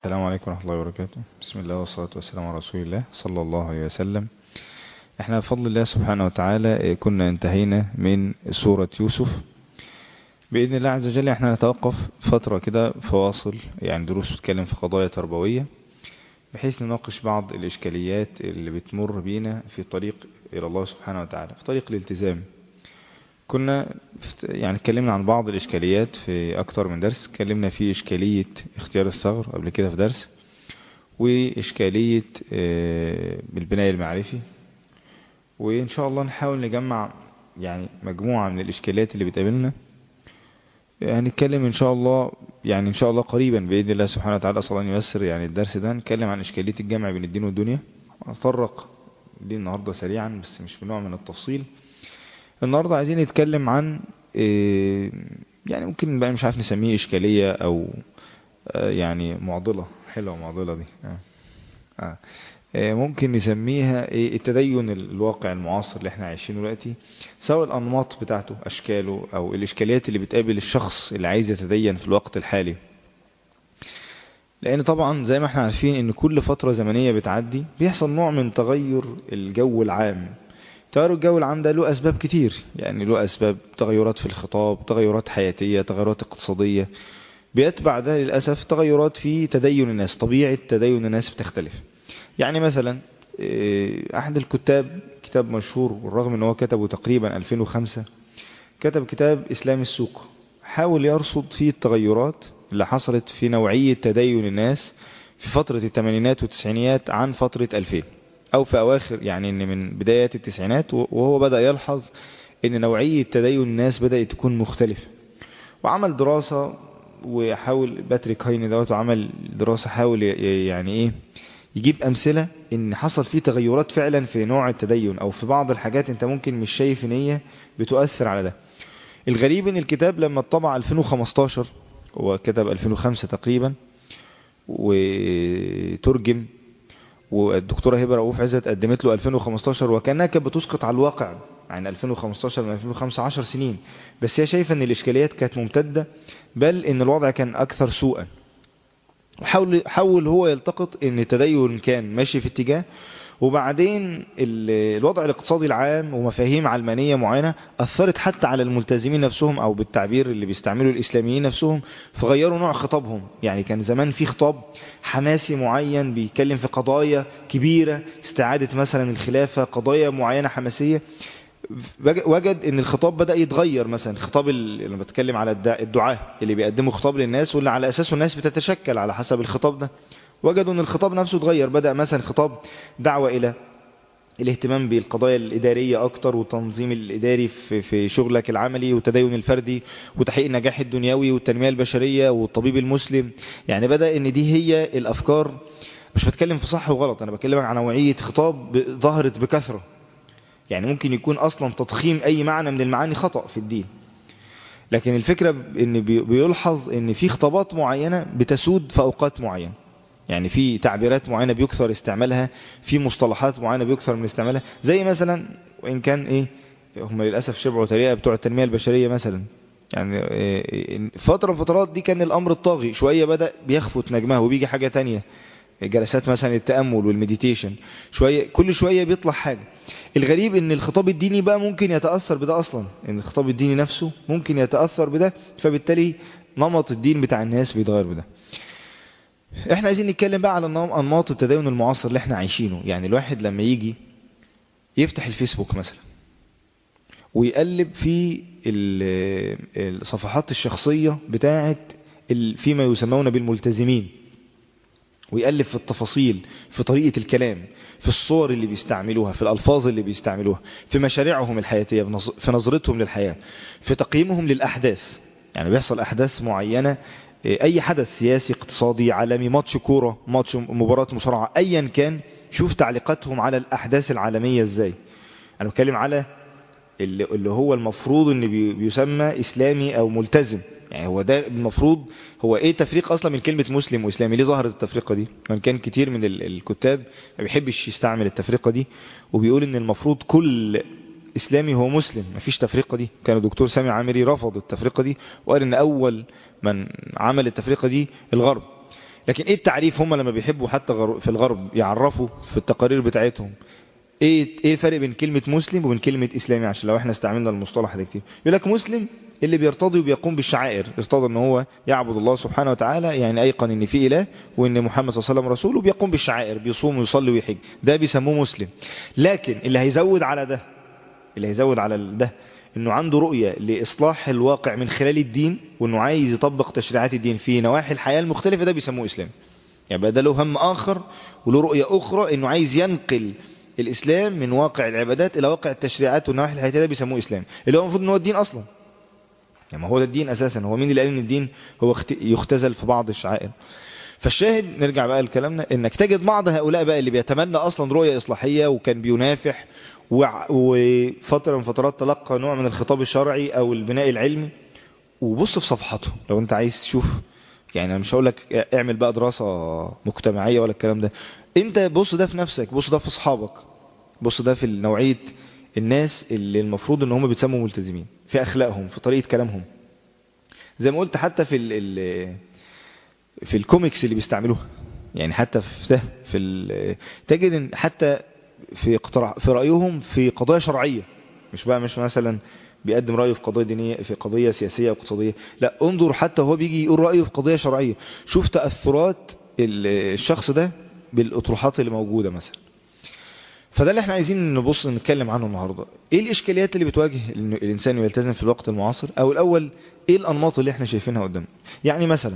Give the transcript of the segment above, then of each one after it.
السلام عليكم ورحمة الله وبركاته. بسم الله والصلاة والسلام على رسول الله صلى الله عليه وسلم. احنا بفضل الله سبحانه وتعالى كنا انتهينا من سورة يوسف. بإذن الله عز وجل احنا نتوقف فترة كده فواصل، يعني دروس بتتكلم في قضايا تربوية، بحيث نناقش بعض الإشكاليات اللي بتمر بينا في طريق إلى الله سبحانه وتعالى، في طريق الالتزام. كنا يعني اتكلمنا عن بعض الإشكاليات في أكتر من درس. اتكلمنا في إشكالية اختيار الثغر قبل كده في درس، وإشكالية البناء المعرفي، وإن شاء الله نحاول نجمع يعني مجموعة من الإشكاليات اللي بتقابلنا. هنتكلم إن شاء الله، يعني إن شاء الله قريبا بإذن الله سبحانه وتعالى، أصلا أن ييسر يعني الدرس ده نتكلم عن إشكالية الجمع بين الدين والدنيا. هنتطرق دي النهاردة سريعا بس مش بنوع من التفصيل. النهاردة عايزين نتكلم عن يعني ممكن بقى مش عارف نسميه إشكالية أو يعني معضلة. حلوة معضلة دي. ممكن نسميها التدين الواقع المعاصر اللي احنا عايشينه دلوقتي، سواء الأنماط بتاعته أشكاله أو الإشكاليات اللي بتقابل الشخص اللي عايز يتدين في الوقت الحالي. لأن طبعا زي ما احنا عارفين ان كل فترة زمنية بتعدي بيحصل نوع من تغير الجو العام. تغير الجو العام ده له أسباب كتير، يعني له أسباب تغيرات في الخطاب، تغيرات حياتية، تغيرات اقتصادية، بيتبع ده للأسف تغيرات في تدين الناس. طبيعة تدين الناس بتختلف. يعني مثلا أحد الكتاب، كتاب مشهور والرغم أنه كتبه تقريبا 2005، كتب كتاب إسلام السوق، حاول يرصد فيه التغيرات اللي حصلت في نوعية تدين الناس في فترة الثمانينات والتسعينيات عن فترة 2000، أو في أواخر يعني إن من بدايات التسعينات، وهو بدأ يلحظ إن نوعية تدين الناس بدأت تكون مختلفة. وعمل دراسة وحاول باتريك هايني دوت، وعمل دراسة حاول يعني إيه يجيب أمثلة إن حصل فيه تغيرات فعلا في نوع التدين أو في بعض الحاجات أنت ممكن مش شايف إن هي بتؤثر على ده. الغريب إن الكتاب لما اتطبع 2015، هو كتب 2005 تقريبا وترجم، والدكتورة هبة رؤوف عزت قدمت له 2015، وكانها كانت بتسقط على الواقع. يعني 2015 من 2005 10 سنين، بس هي شايفة ان الاشكاليات كانت ممتدة، بل ان الوضع كان اكثر سوءا. حاول هو يلتقط ان التدين كان ماشي في اتجاه، وبعدين الوضع الاقتصادي العام ومفاهيم علمانية معينة أثرت حتى على الملتزمين نفسهم، أو بالتعبير اللي بيستعملوا الإسلاميين نفسهم، فغيروا نوع خطابهم. يعني كان زمان في خطاب حماسي معين بيتكلم في قضايا كبيرة، استعادة مثلا الخلافة، قضايا معينة حماسية. وجد ان الخطاب بدأ يتغير. مثلا الخطاب اللي بتكلم على الدعاة اللي بيقدموا خطاب للناس، واللي على أساسه الناس بتتشكل على حسب الخطاب ده، وجدوا ان الخطاب نفسه اتغير. بدأ مثلا خطاب دعوة الى الاهتمام بالقضايا الإدارية أكتر، والتنظيم الإداري في شغلك العملي، والتدين الفردي، وتحقيق النجاح الدنيوي، والتنمية البشرية، والطبيب المسلم. يعني بدأ ان دي هي الأفكار. مش بتكلم في صح وغلط، أنا بتكلم عن نوعية خطاب ظهرت بكثرة. يعني ممكن يكون أصلا تضخيم أي معنى من المعاني خطأ في الدين، لكن الفكرة ان بيلحظ ان في خطابات معينة بتسود في أوقات معينة. يعني في تعبيرات معينة بيكثر استعمالها، في مصطلحات معينة بيكثر من استعمالها. زي مثلا، وإن كان هم للأسف شبعوا طريقة بتوع التنمية البشرية مثلا. يعني فترة من فترات دي كان الأمر الطاغي شوية بدأ بيخفت نجمه وبيجي حاجة تانية. جلسات مثلا التأمل والمديتيشن، كل شوية بيطلع حاجة. الغريب ان الخطاب الديني بقى ممكن يتأثر بده أصلا، ان الخطاب الديني نفسه ممكن يتأثر بده، فبالتالي نمط الدين بتاع الناس بيتغير بده. احنا عايزين نتكلم بقى على انماط التدين المعاصر اللي احنا عايشينه. يعني الواحد لما يجي يفتح الفيسبوك مثلا ويقلب في الصفحات الشخصية بتاعت فيما يسمون بالملتزمين، ويقلب في التفاصيل، في طريقة الكلام، في الصور اللي بيستعملوها، في الألفاظ اللي بيستعملوها، في مشاريعهم الحياتية، في نظرتهم للحياة، في تقييمهم للأحداث. يعني بيحصل أحداث معينة، أي حدث سياسي اقتصادي عالمي، ماتش كورة، ماتش مباراة مصارعة، أيا كان، شوف تعليقاتهم على الأحداث العالمية إزاي. أنا بتكلم على اللي هو المفروض ان بيسمى اسلامي او ملتزم. يعني هو ده المفروض. هو ايه تفريق اصلا من كلمة مسلم واسلامي؟ ليه ظهرت التفرقة دي؟ من كان كتير من الكتاب ما بيحبش يستعمل التفرقة دي، وبيقول ان المفروض كل اسلامي هو مسلم، مفيش تفرقة دي. كان الدكتور سامي عامري رفض التفرقة دي، وقال ان اول من عمل التفرقة دي الغرب. لكن ايه التعريف؟ هم لما بيحبوا حتى في الغرب يعرفوا في التقارير بتاعتهم ايه الفرق بين كلمة مسلم وبين كلمة اسلامي، عشان لو احنا استعملنا المصطلح ده كتير. يقول لك مسلم اللي بيرتضي وبيقوم بالشعائر، يرتضي ان هو يعبد الله سبحانه وتعالى، يعني ايقن ان في اله وان محمد صلى الله عليه وسلم رسول، وبيقوم بالشعائر، بيصوم ويصلي ويحج، ده بيسموه مسلم. لكن اللي هيزود على ده، انه عنده رؤية لاصلاح الواقع من خلال الدين، وانه عايز يطبق تشريعات الدين في نواحي الحياة المختلفة، ده بيسموه اسلام. يعني ده له هم اخر وله رؤية اخرى، انه عايز ينقل الاسلام من واقع العبادات الى واقع التشريعات والنواحي الحياتية، ده بيسموه اسلام، اللي هو المفروض ان هو الدين اصلا. يعني ما هو ده الدين اساسا، هو مين اللي قال ان الدين هو يختزل في بعض الشعائر؟ فالشاهد نرجع بقى لكلامنا، انك تجد بعض هؤلاء بقى اللي بيتمنى اصلا رؤية اصلاحية وكان بينافح وفترة من فترات تلقى نوع من الخطاب الشرعي او البناء العلمي، وبص في صفحته لو انت عايز تشوف. يعني انا مش هقول لك اعمل بقى دراسة مجتمعية ولا الكلام ده، انت بص ده في نفسك، بص ده في اصحابك، بص ده في نوعية الناس اللي المفروض ان هم بيتسموا ملتزمين، في اخلاقهم، في طريقة كلامهم. زي ما قلت حتى في الكوميكس اللي بيستعملوها، يعني حتى تجد ان حتى في رأيهم في قضايا شرعية، مش مثلا بيقدم رأيه في قضايا دينية، في قضية سياسية او اقتصادية، لا انظر حتى هو بيجي يقول رأيه في قضية شرعية، شوف تأثرات الشخص ده بالأطروحات اللي موجودة مثلا. فده اللي احنا عايزين نبص نتكلم عنه النهاردة. ايه الاشكاليات اللي بتواجه الانسان يلتزم في الوقت المعاصر، او الاول ايه الانماط اللي احنا شايفينها قدامنا؟ يعني مثلا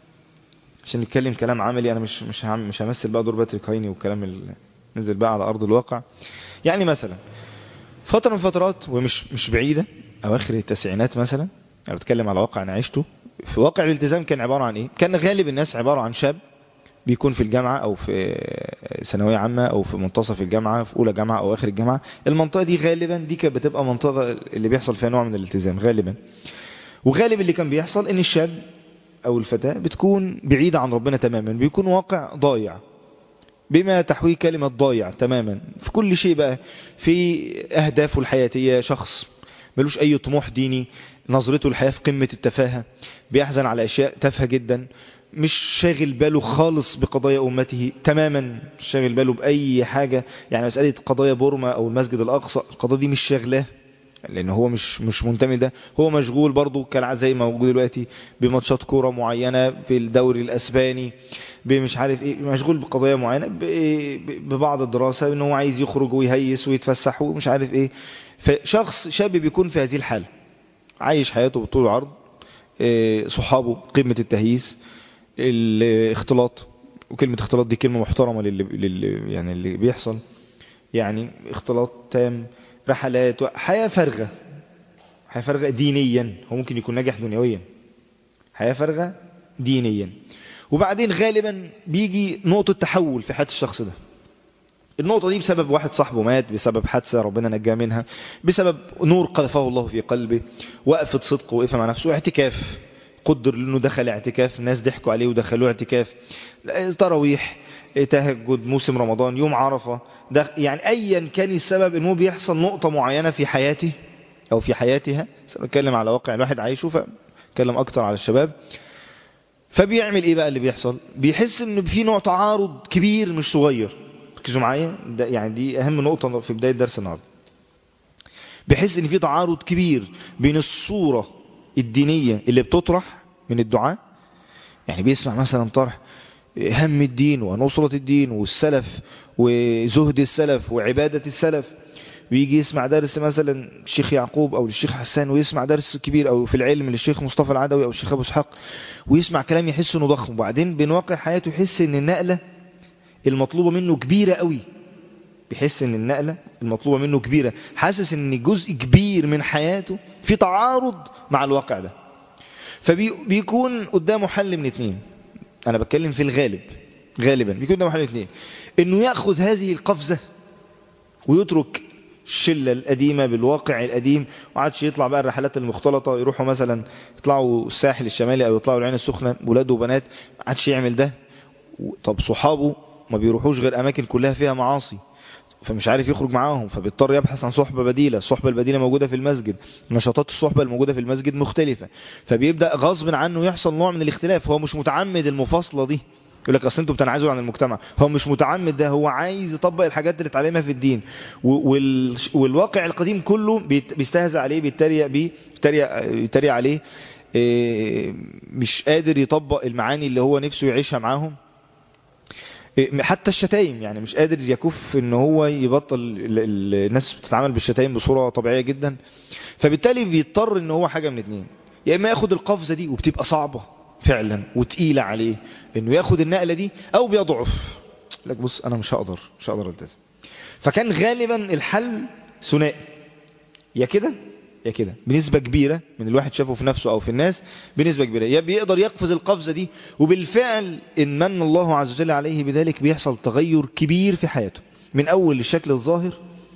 عشان نتكلم كلام عملي، انا مش همثل بقى دور باتريك هايني والكلام اللي نزل بقى على ارض الواقع. يعني مثلا فترة من فترات ومش بعيدة، اواخر التسعينات مثلا، انا بتكلم على واقع انا عشته، في واقع الالتزام كان عبارة عن ايه؟ كان غالب الناس عبارة عن شاب بيكون في الجامعة او في ثانوية عامة او في منتصف الجامعة، في اولى جامعة او اخر الجامعة. المنطقة دي غالبا دي كانت بتبقى منطقة اللي بيحصل فيها نوع من الالتزام غالبا. وغالب اللي كان بيحصل ان الشاب او الفتاة بتكون بعيدة عن ربنا تماما، بيكون واقع ضايع، بما تحويه كلمة ضايع تماما في كل شيء بقى، في اهدافه الحياتية، شخص ملوش اي طموح ديني، نظرته الحياة في قمة التفاهة، بيحزن على اشياء تافهة جدا، مش شاغل باله خالص بقضايا امته تماما، مش شاغل باله باي حاجة. يعني مسألة قضايا بورما او المسجد الاقصى، القضايا دي مش شاغلاه، لان هو مش منتمي ده، هو مشغول برضو كالعادة زي ما موجود دلوقتي بماتشات كوره معينة في الدوري الاسباني، بمش عارف ايه، مشغول بقضايا معينة، ببعض الدراسة ان هو عايز يخرج ويهيس ويتفسح ومش عارف ايه. فشخص شاب بيكون في هذه الحالة عايش حياته بالطول والعرض، صحابه قمة التهييس، الاختلاط، وكلمة اختلاط دي كلمة محترمة يعني اللي بيحصل، يعني اختلاط تام، رحلات، حياة فارغة، حياة فارغة دينيا، هو ممكن يكون ناجح دنيويا، حياة فارغة دينيا. وبعدين غالبا بيجي نقطة تحول في حياة الشخص ده، النقطة دي بسبب واحد صاحبه مات، بسبب حادثة ربنا نجاه منها، بسبب نور قذفه الله في قلبه، وقفة صدق وقفة مع نفسه، اعتكاف، قدر انه دخل اعتكاف، الناس ضحكوا عليه ودخلوه اعتكاف، تراويح، تهجد، موسم رمضان، يوم عرفة، ده يعني ايا كان السبب، انه بيحصل نقطة معينة في حياته او في حياتها. سنتكلم على واقع الواحد عايشه، فاتكلم اكتر على الشباب. فبيعمل ايه بقى اللي بيحصل؟ بيحس ان في نوع تعارض كبير مش صغير، ركزوا معايا، ده يعني دي اهم نقطة في بداية درس النهارده. بيحس ان في تعارض كبير بين الصورة الدينية اللي بتطرح من الدعاء، يعني بيسمع مثلا طرح هم الدين ونصرة الدين والسلف وزهد السلف وعبادة السلف، ويجي يسمع درس مثلا الشيخ يعقوب او الشيخ حسان، ويسمع درس كبير او في العلم للشيخ مصطفى العدوي او الشيخ ابو اسحاق، ويسمع كلام يحس انه ضخم، وبعدين بين واقع حياته يحس ان النقلة المطلوبة منه كبيرة قوي، بيحس ان النقلة المطلوبة منه كبيرة، حاسس ان جزء كبير من حياته في تعارض مع الواقع ده. فبيكون قدامه حل من اتنين، انا بتكلم في الغالب، غالبا بيكون قدامه حل من اتنين، انه يأخذ هذه القفزة ويترك الشلة القديمة بالواقع القديم، وعادش يطلع بقى الرحلات المختلطة، يروحوا مثلا يطلعوا الساحل الشمالي او يطلعوا العين السخنة ولاد وبنات، عادش يعمل ده. طب صحابه ما بيروحوش غير اماكن كلها فيها معاصي، فمش عارف يخرج معاهم، فبيضطر يبحث عن صحبة بديلة، الصحبة البديلة موجودة في المسجد، نشاطات الصحبة الموجودة في المسجد مختلفة، فبيبدأ غصب عنه يحصل نوع من الاختلاف، هو مش متعمد المفاصلة دي، يقول لك اصل انتوا بتنعزلوا عن المجتمع. هو مش متعمد، ده هو عايز يطبق الحاجات اللي اتعلمها في الدين، والواقع القديم كله بيستهزأ عليه، بيتريق عليه، مش قادر يطبق المعاني اللي هو نفسه يعيشها معاهم. حتى الشتايم، يعني مش قادر يكف ان هو يبطل. الناس بتتعامل بالشتايم بصورة طبيعية جدا، فبالتالي بيضطر ان هو حاجة من اتنين: يا اما ياخد القفزة دي وبتبقى صعبة فعلا وتقيلة عليه انه ياخد النقلة دي، او بيضعف لك بص انا مش هقدر التزم. فكان غالبا الحل ثنائي: يا كده يا كده، بنسبة كبيرة من الواحد شافه في نفسه او في الناس، بنسبة كبيرة يا بيقدر يقفز القفزة دي، وبالفعل ان من الله عز وجل عليه بذلك بيحصل تغير كبير في حياته، من اول الشكل الظاهر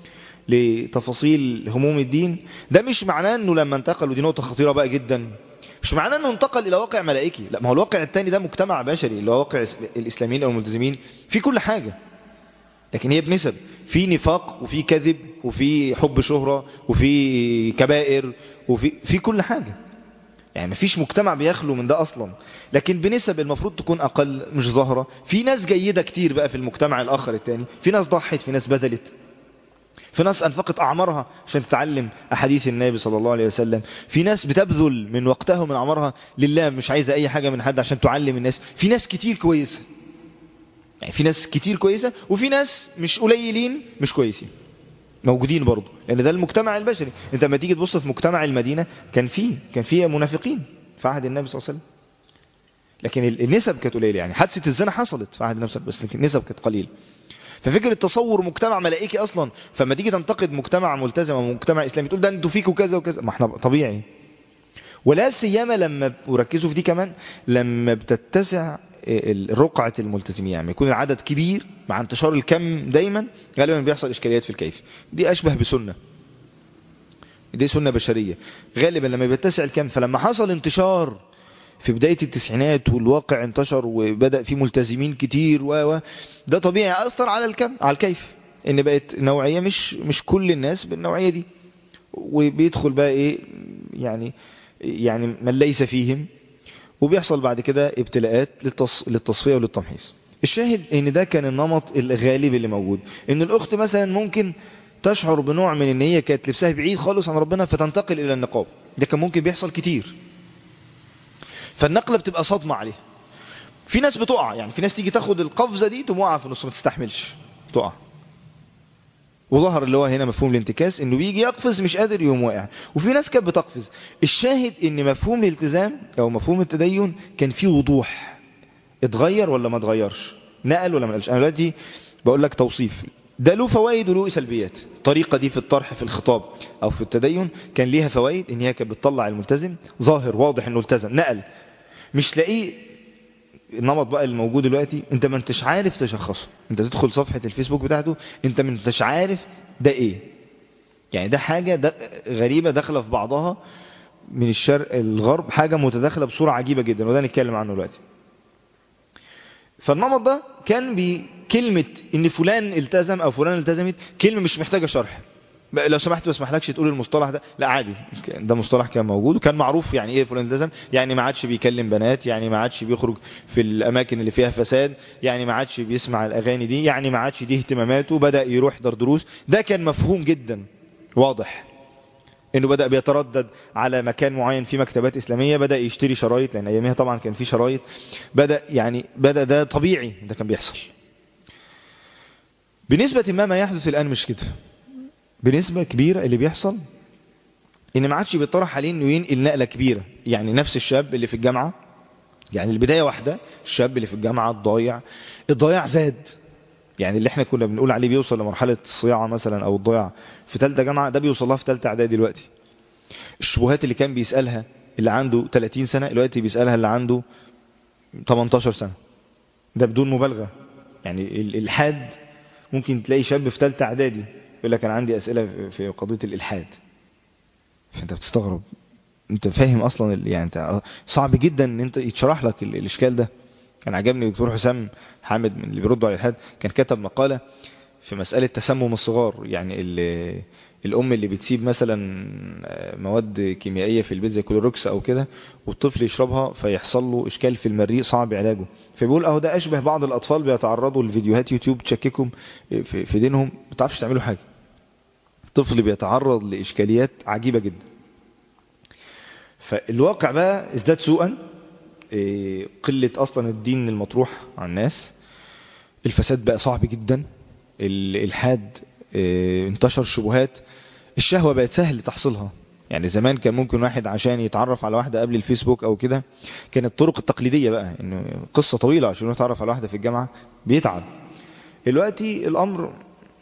لتفاصيل هموم الدين. ده مش معناه انه لما انتقل، ودي نقطة خطيرة بقى جدا، مش معناه انه انتقل الى واقع ملائكي، لا، ما هو الواقع التاني ده مجتمع بشري، اللي هو واقع الاسلاميين او الملتزمين، في كل حاجة، لكن هي بنسب، في نفاق وفي كذب وفي حب شهرة وفي كبائر وفي كل حاجة. يعني مفيش مجتمع بيخلو من ده اصلا، لكن بنسب المفروض تكون اقل، مش ظاهرة. في ناس جيدة كتير بقى في المجتمع الاخر التاني، في ناس ضحت، في ناس بذلت، في ناس انفقت اعمارها عشان تتعلم احاديث النبي صلى الله عليه وسلم، في ناس بتبذل من وقتها ومن اعمارها لله، مش عايزة اي حاجة من حد عشان تعلم الناس. في ناس كتير كويسة، يعني في ناس كتير كويسة، وفي ناس مش قليلين مش كويسين موجودين برضو، لان ده المجتمع البشري. انت لما تيجي تبص في مجتمع المدينة كان فيه منافقين في عهد النبي صلى الله عليه وسلم، لكن النسب كانت قليلة. يعني حادثة الزنا حصلت في عهد النبي صلى الله عليه وسلم، بس النسب كانت قليلة. ففكرة تصور مجتمع ملائكي اصلا، فما تيجي تنتقد مجتمع ملتزم او مجتمع اسلامي تقول ده انتوا فيكوا كذا وكذا، ما احنا طبيعي. ولا سيما لما، وركزوا في دي كمان، لما بتتسع رقعة الملتزمين، يعني يكون العدد كبير مع انتشار الكم دايما، غالبا بيحصل اشكاليات في الكيف. دي اشبه بسنة، دي سنة بشرية غالبا لما بيتسع الكم. فلما حصل انتشار في بداية التسعينات والواقع انتشر وبدأ في ملتزمين كتير ده طبيعي أثر على الكم، على الكيف، ان بقت نوعية مش كل الناس بالنوعية دي، وبيدخل بقى ايه يعني من ليس فيهم، وبيحصل بعد كده ابتلاءات للتصفية وللتمحيص. الشاهد ان ده كان النمط الغالب اللي موجود، ان الاخت مثلا ممكن تشعر بنوع من ان هي كانت لبسها بعيد خالص عن ربنا فتنتقل الى النقاب. ده كان ممكن بيحصل كتير، فالنقلة بتبقى صدمة عليها. في ناس بتقع، يعني في ناس تيجي تاخد القفزة دي تقوم واقعة في النص، ما تستحملش تقع. وظهر اللي هو هنا مفهوم الانتكاس، انه بيجي يقفز مش قادر يقوم واقع. وفي ناس كانت بتقفز. الشاهد ان مفهوم الالتزام او مفهوم التدين كان فيه وضوح. اتغير ولا ما اتغيرش؟ نقل ولا ما نقلش؟ انا دلوقتي بقول لك توصيف، ده له فوائد وله سلبيات. الطريقة دي في الطرح في الخطاب او في التدين كان ليها فوائد، ان هي كانت بتطلع الملتزم ظاهر واضح انه التزم، نقل، مش لاقيه. النمط بقى الموجود دلوقتي انت ما انتش عارف تشخصه، انت تدخل صفحة الفيسبوك بتاعته انت ما انتش عارف ده ايه. يعني ده حاجة ده غريبة داخلة في بعضها من الشرق الغرب، حاجة متداخلة بصورة عجيبة جدا، وده نتكلم عنه دلوقتي. فالنمط ده كان بكلمة ان فلان التزم او فلان التزمت كلمة مش محتاجة شرح. لو سمحت ما اسمحلكش تقول المصطلح ده، لا عادي، ده مصطلح كان موجود وكان معروف. يعني ايه فلان التزم؟ يعني ما عادش بيكلم بنات، يعني ما عادش بيخرج في الاماكن اللي فيها فساد، يعني ما عادش بيسمع الاغاني دي، يعني ما عادش دي اهتماماته، بدأ يروح يحضر دروس. ده كان مفهوم جدا واضح، انه بدأ بيتردد على مكان معين في مكتبات اسلامية، بدأ يشتري شرايط، لان ايامها طبعا كان في شرايط، بدأ ده طبيعي، ده كان بيحصل. بنسبة ما يحدث الان مش كده. بنسبة كبيرة اللي بيحصل ان ما عادش بيطرح عليه انه ينقل نقلة كبيرة. يعني نفس الشاب اللي في الجامعة، يعني البداية واحدة، الشاب اللي في الجامعة الضياع زاد. يعني اللي احنا كنا بنقول عليه بيوصل لمرحلة الصياعة مثلا او الضياع في ثالثه جامعة، ده بيوصل لها في ثالثه اعدادي دلوقتي. الشبهات اللي كان بيسألها اللي عنده 30 سنة دلوقتي بيسألها اللي عنده 18 سنة. ده بدون مبالغة. يعني الإلحاد ممكن تلاقي شاب في ثالثه اعدادي يقول لك انا عندي أسئلة في قضية الإلحاد. فانت بتستغرب، انت فاهم اصلا يعني انت صعب جدا ان انت يتشرح لك الاشكال ده. كان عجبني دكتور حسام حامد من اللي بيردوا على الالحاد، كان كتب مقالة في مسألة تسمم الصغار. يعني الام اللي بتسيب مثلا مواد كيميائية في البيت زي كلوروكس او كده والطفل يشربها فيحصل له اشكال في المريء صعب علاجه، فبيقول اهو ده اشبه بعض الاطفال بيتعرضوا لفيديوهات يوتيوب تشككهم في دينهم، ما بتعرفش تعملوا حاجة. الطفل بيتعرض لاشكاليات عجيبة جدا. فالواقع بقى ازداد سوءا، قلة اصلا الدين المطروح على الناس، الفساد بقى صعب جدا، الالحاد انتشر، شبهات، الشهوة بقت سهل تحصيلها. يعني زمان كان ممكن واحد عشان يتعرف على واحدة قبل الفيسبوك او كده كانت الطرق التقليدية بقى انه قصة طويلة عشان يتعرف على واحدة في الجامعة بيتعب. دلوقتي الامر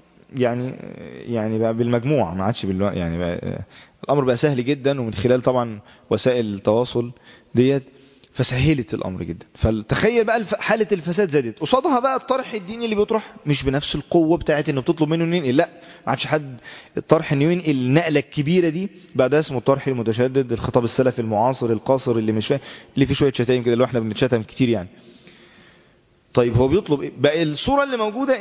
يعني بقى بالمجموع ما عادش يعني بقى الامر بقى سهل جدا، ومن خلال طبعا وسائل التواصل ديت فسهلت الامر جدا. فتخيل بقى حالة الفساد زادت، قصادها بقى الطرح الديني اللي بيطرح مش بنفس القوة بتاعت انه بتطلب منه ينقل، لا ما عادش حد الطرح انه ينقل النقلة الكبيرة دي، بقى ده اسمه الطرح المتشدد، الخطاب السلفي المعاصر القاصر اللي مش فاهم، اللي فيه شوية شتايم كده اللي احنا بنتشتم كتير يعني. طيب هو بيطلب ايه بقى؟ الصورة اللي موجودة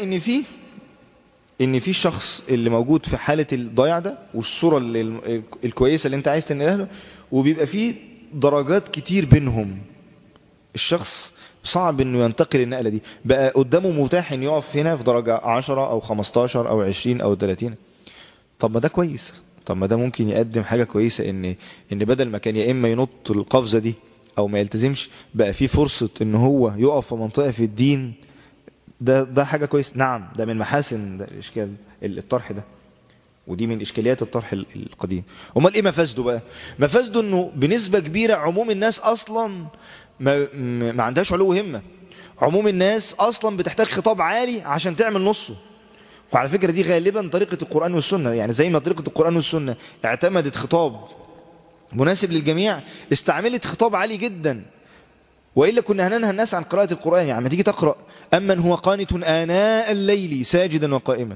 ان في شخص اللي موجود في حالة الضياع ده، والصورة الكويسة اللي انت عايز تنقلها له، وبيبقى فيه درجات كتير بينهم. الشخص صعب انه ينتقل النقلة دي، بقى قدامه متاح ان يقف هنا في درجة 10 او 15 او 20 او 30. طب ما ده كويس، طب ما ده ممكن يقدم حاجة كويسة، ان بدل ما كان يا اما ينط القفزة دي او ما يلتزمش، بقى في فرصة ان هو يقف في منطقة في الدين. ده حاجة كويس، نعم، ده من محاسن ده الاشكال الطرح ده، ودي من اشكاليات الطرح القديم. امال ايه مفاسده بقى؟ مفاسده انه بنسبة كبيرة عموم الناس اصلا ما عندهاش علو همة. عموم الناس اصلا بتحتاج خطاب عالي عشان تعمل نصه. وعلى فكرة دي غالبا طريقة القرآن والسنة، يعني زي ما طريقة القرآن والسنة اعتمدت خطاب مناسب للجميع، استعملت خطاب عالي جدا، وإلا كنا هننهى الناس عن قراءة القرآن. يعني ما تيجي تقرأ أمن هو قانت آناء الليل ساجدا وقائما،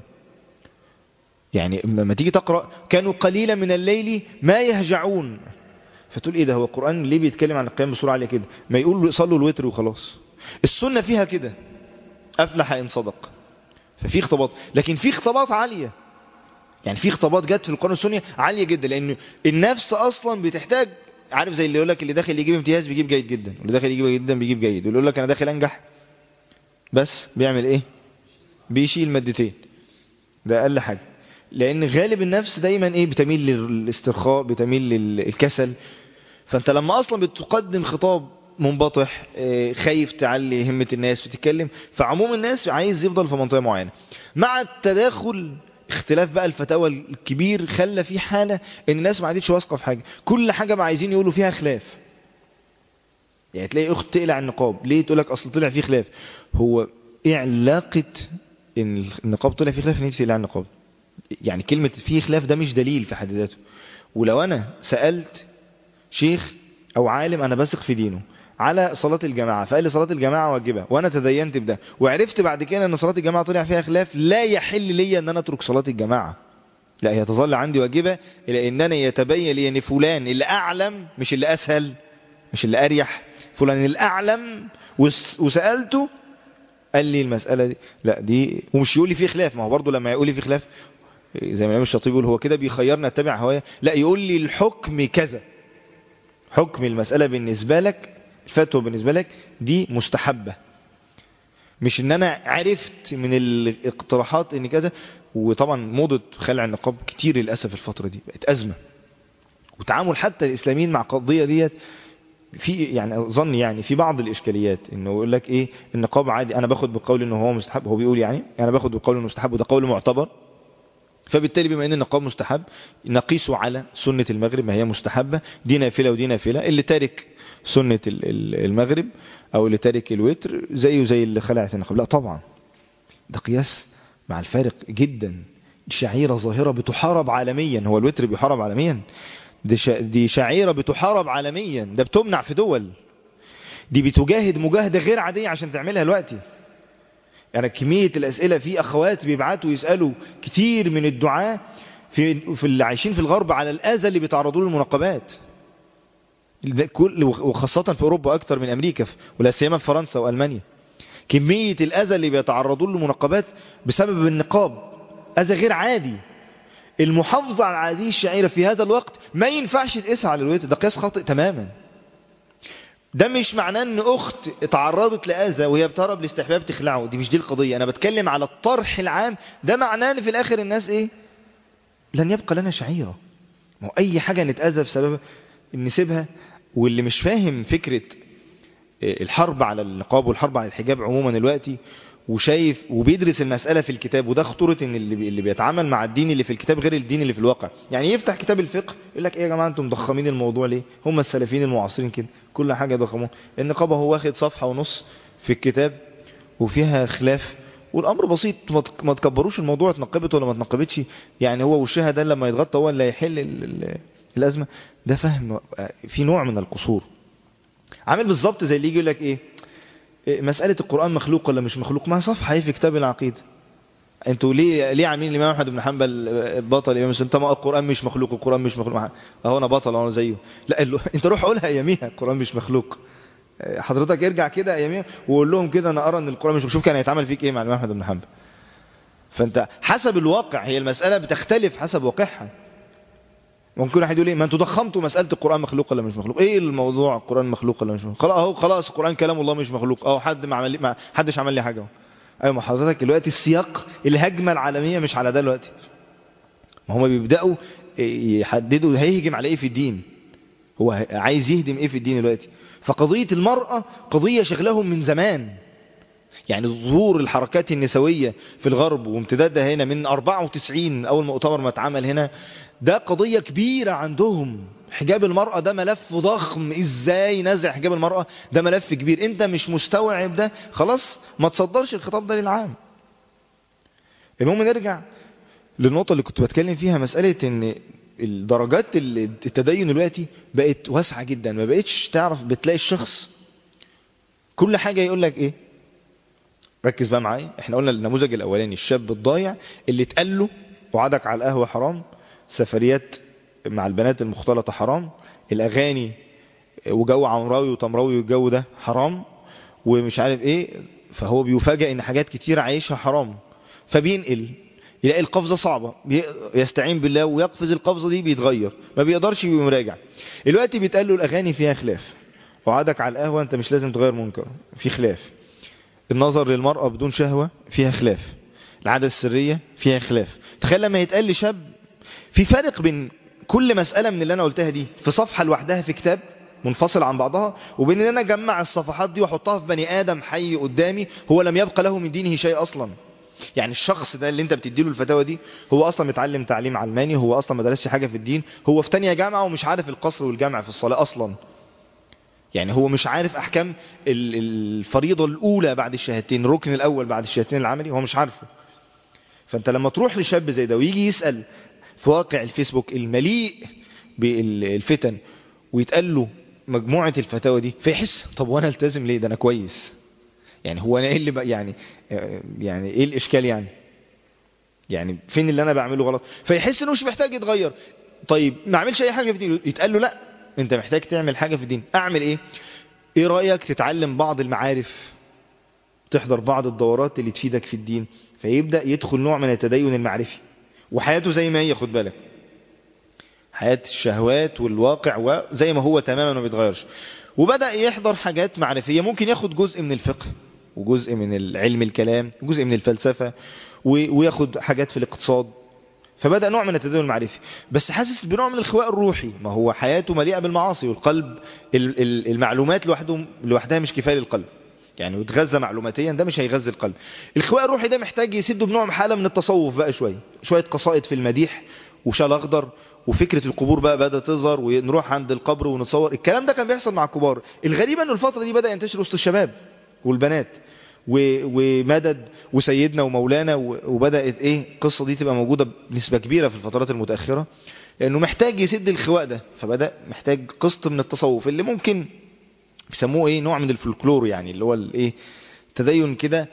يعني ما تيجي تقرأ كانوا قليلا من الليل ما يهجعون، فتقول ايه ده، هو القرآن ليه بيتكلم عن القيام بسرعة عالية كده؟ ما يقول صلوا الوتر وخلاص. السنة فيها كده، أفلح إن صدق. ففي خطابات، لكن في خطابات عالية، يعني في خطابات جت في القرآن والسنة عالية جدا، لأن النفس أصلا بتحتاج، عارف زي اللي يقول لك اللي داخل يجيب امتياز بيجيب جيد جدا، واللي داخل يجيب جدا بيجيب جيد، واللي يقول لك أنا داخل أنجح بس بيعمل إيه؟ بيشيل مادتين، ده أقل حاجة. لأن غالب النفس دايما إيه؟ بتميل للاسترخاء، بتميل للكسل. فأنت لما أصلا بتقدم خطاب منبطح، خايف تعلي همة الناس، بتتكلم فعموم الناس عايز يفضل في منطقة معينة. مع التداخل اختلاف بقى الفتاوى الكبير خلى في حالة ان الناس ما عادتش واثقة في حاجة، كل حاجة ما عايزين يقولوا فيها خلاف. يعني تلاقي اخت تقلع النقاب ليه؟ تقول لك اصل طلع فيه خلاف. هو ايه علاقة ان النقاب طلع فيه خلاف ان انت تقلع النقاب؟ يعني كلمة فيه خلاف ده مش دليل في حد ذاته. ولو انا سألت شيخ او عالم انا بثق في دينه على صلاة الجماعة، فقال لي صلاة الجماعة واجبة، وانا تدينت بده وعرفت بعد كده ان صلاة الجماعة طلع فيها خلاف، لا يحل لي ان انا اترك صلاة الجماعة، لا هي تظل عندي واجبة، الى انني يتبين لي ان فلان اللي اعلم، مش اللي اسهل، مش اللي اريح، فلان الاعلم وسألته قال لي المسألة دي لا دي، ومش يقول لي فيه خلاف، ما هو برضه لما يقول لي فيه خلاف زي ما الإمام الشاطبي يقول هو كده بيخيرنا اتبع هوايا، لا يقول لي الحكم كذا، حكم المسألة بالنسبة لك، الفتوى بالنسبة لك دي مستحبة، مش ان انا عرفت من الاقتراحات ان كذا. وطبعا موضة خلع النقاب كتير للأسف الفترة دي بقت أزمة، وتعامل حتى الإسلاميين مع قضية ديت في يعني ظن يعني في بعض الإشكاليات، انه يقول لك ايه النقاب عادي، انا باخد بقول انه هو مستحب، هو بيقول يعني انا باخد بقول انه مستحب وده قول معتبر، فبالتالي بما ان النقاب مستحب نقيسه على سنة المغرب ما هي مستحبة، دي نافلة ودي نافلة، اللي تارك سنة المغرب او اللي تارك الوتر زيه زي اللي خلعت النقاب. لا طبعا ده قياس مع الفارق جدا، شعيرة ظاهرة بتحارب عالميا، هو الوتر بيحارب عالميا، دي شعيرة بتحارب عالميا، ده بتمنع في دول، دي بتجاهد مجاهدة غير عادية عشان تعملها دلوقتي. يعني كمية الأسئلة في أخوات بيبعتوا يسألوا كتير من الدعاة في اللي عايشين في الغرب على الأذى اللي بيتعرضوا له المنقبات، وخاصة في أوروبا أكتر من أمريكا، ولا سيما في فرنسا وألمانيا. كمية الأذى اللي بيتعرضوا له المنقبات بسبب النقاب أذى غير عادي. المحافظة على هذه الشعيرة في هذا الوقت ما ينفعش تقيسها على الوتر، ده قياس خاطئ تماما. ده مش معناه ان اخت اتعرضت لأذى وهي بتهرب الاستحباب تخلعه، دي مش دي القضية. انا بتكلم على الطرح العام، ده معناه ان في الاخر الناس ايه؟ لن يبقى لنا شعيرة. ما هو اي حاجة نتأذى بسببها نسيبها. واللي مش فاهم فكرة الحرب على النقاب والحرب على الحجاب عموما دلوقتي، وشايف وبيدرس المسألة في الكتاب، وده خطورة ان اللي بيتعامل مع الدين اللي في الكتاب غير الدين اللي في الواقع. يعني يفتح كتاب الفقه يقول لك ايه يا جماعة انتم مضخمين الموضوع ليه؟ هم السلفيين المعاصرين كده كل حاجة ضخموه. النقاب هو واخد صفحة ونص في الكتاب وفيها خلاف، والامر بسيط، ما تكبروش الموضوع، اتنقبت ولا ما اتنقبتش، يعني هو وشها ده لما يتغطى هو اللي هيحل الازمة. ده فهم في نوع من القصور. عامل بالظبط زي اللي يجي يقول لك ايه مسألة القرآن مخلوق ولا مش مخلوق، ما صفحة في كتاب العقيدة. انتوا ليه عاملين الإمام أحمد بن حنبل بطل الإمام مسلم؟ طب القرآن مش مخلوق، القرآن مش مخلوق، اهو انا بطل اهو زيه. لا انت روح قولها اياميها القرآن مش مخلوق. حضرتك ارجع كده اياميها وقول لهم كده انا ارى ان القرآن مش مخلوق، كان هيتعمل فيك ايه مع الإمام أحمد بن حنبل؟ فانت حسب الواقع، هي المسألة بتختلف حسب واقعها. ممكن واحد يقول ايه ما انتوا ضخمتوا مسألة القرآن مخلوق ولا مش مخلوق، ايه الموضوع القرآن مخلوق ولا مش مخلوق؟ خلاص اهو خلاص القرآن كلام الله مش مخلوق، اهو حد ما حدش عمل لي حاجة. ايوه ما حضرتك دلوقتي السياق الهجمة العالمية مش على ده دلوقتي. ما هم بيبدأوا يحددوا هيهجم على ايه في الدين، هو عايز يهدم ايه في الدين دلوقتي. فقضية المرأة قضية شغلهم من زمان. يعني ظهور الحركات النسوية في الغرب وامتدادها هنا من 94 أول مؤتمر ما اتعمل هنا، ده قضية كبيرة عندهم. حجاب المرأة ده ملف ضخم، ازاي نزع حجاب المرأة ده ملف كبير. انت مش مستوعب ده، خلاص ما تصدرش الخطاب ده للعام. المهم نرجع للنقطة اللي كنت بتكلم فيها، مسألة ان الدرجات التدين دلوقتي بقت واسعة جدا. ما بقتش تعرف، بتلاقي الشخص كل حاجة يقول لك ايه. ركز بقى معايا، احنا قلنا النموذج الاولاني الشاب الضايع اللي اتقال له وعدك على القهوة حرام، سفريات مع البنات المختلطة حرام، الاغاني وجو عمراوي وتمراوي والجو ده حرام ومش عارف ايه. فهو بيفاجئ ان حاجات كتير عايشها حرام، فبينقل يلاقي القفزة صعبة، يستعين بالله ويقفز القفزة دي، بيتغير ما بيقدرش يراجع. الوقت بيتقال له الاغاني فيها خلاف، وعدك على القهوة انت مش لازم تغير منكر في خلاف، النظر للمرأة بدون شهوة فيها خلاف، العادة السرية فيها خلاف. تخيل لما يتقال لشاب في فرق بين كل مسألة من اللي أنا قلتها دي في صفحة لوحدها في كتاب منفصل عن بعضها، وبين ان انا اجمع الصفحات دي واحطها في بني آدم حي قدامي هو لم يبقى له من دينه شيء أصلا. يعني الشخص ده اللي انت بتديله الفتاوى دي هو أصلا متعلم تعليم علماني، هو أصلا ما درسش حاجة في الدين، هو في تانية جامعة ومش عارف القصر والجامع في الصلاة أصلا. يعني هو مش عارف أحكام الفريضة الأولى بعد الشهادتين، الركن الأول بعد الشهادتين العملي هو مش عارفه. فأنت لما تروح لشاب زي ده ويجي يسأل في واقع الفيسبوك المليء بالفتن ويتقال له مجموعة الفتاوى دي، فيحس طب وانا التزم ليه؟ ده انا كويس. يعني هو انا ايه اللي بقى يعني ايه الاشكال يعني فين اللي انا بعمله غلط؟ فيحس انه مش محتاج يتغير. طيب ما اعملش اي حاجة في الدين، يتقال له لا انت محتاج تعمل حاجة في الدين. اعمل ايه؟ ايه رأيك تتعلم بعض المعارف، تحضر بعض الدورات اللي تفيدك في الدين؟ فيبدأ يدخل نوع من التدين المعرفي، وحياته زي ما هي، خد بالك حياة الشهوات والواقع وزي ما هو تماما ما بيتغيرش. وبدأ يحضر حاجات معرفية، ممكن ياخد جزء من الفقه وجزء من العلم الكلام وجزء من الفلسفة وياخد حاجات في الاقتصاد. فبدأ نوع من التدين المعرفي، بس حاسس بنوع من الخواء الروحي. ما هو حياته مليئة بالمعاصي، والقلب المعلومات لوحدها مش كفاية للقلب. يعني وتغذى معلوماتيا ده مش هيغذي القلب. الخواء الروحي ده محتاج يسده بنوع من حالة من التصوف بقى، شوية قصائد في المديح وشال اخضر، وفكرة القبور بقى بدأت تظهر، ونروح عند القبر ونتصور. الكلام ده كان بيحصل مع الكبار. الغريب ان الفترة دي بدأ ينتشر وسط الشباب والبنات ومدد وسيدنا ومولانا، وبدأت القصة دي تبقى موجودة بنسبة كبيرة في الفترات المتأخرة، لأنه محتاج يسد الخواء ده. فبدأ محتاج قسط من التصوف اللي ممكن بيسموه نوع من الفلكلور، يعني اللي هو تدين كده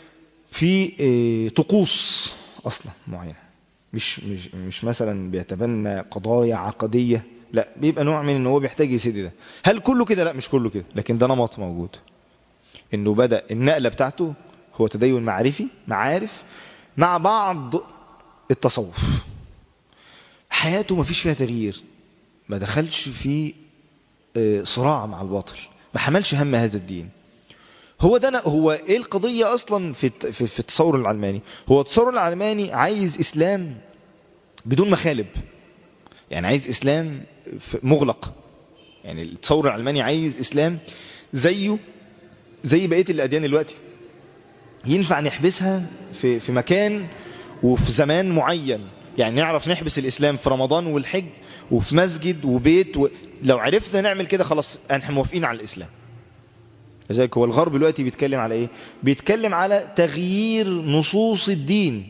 في طقوس اصلا معينه، مش مثلا بيتبنى قضايا عقديه، لا بيبقى نوع من ان هو بيحتاج يسد ده. هل كله كده؟ لا مش كله كده، لكن ده نمط موجود. انه بدأ النقله بتاعته هو تدين معرفي، معارف مع بعض التصوف. حياته ما فيش فيها تغيير، ما دخلش في صراع مع الباطل، ما حملش هم هذا الدين. هو ايه القضية اصلا في التصور العلماني؟ هو التصور العلماني عايز اسلام بدون مخالب، يعني عايز اسلام مغلق. يعني التصور العلماني عايز اسلام زي بقية الاديان دلوقتي، ينفع نحبسها في مكان وفي زمان معين. يعني نعرف نحبس الاسلام في رمضان والحج وفي مسجد وبيت لو عرفنا نعمل كده خلاص احنا موافقين على الاسلام. لذلك هو الغرب دلوقتي بيتكلم على ايه؟ بيتكلم على تغيير نصوص الدين،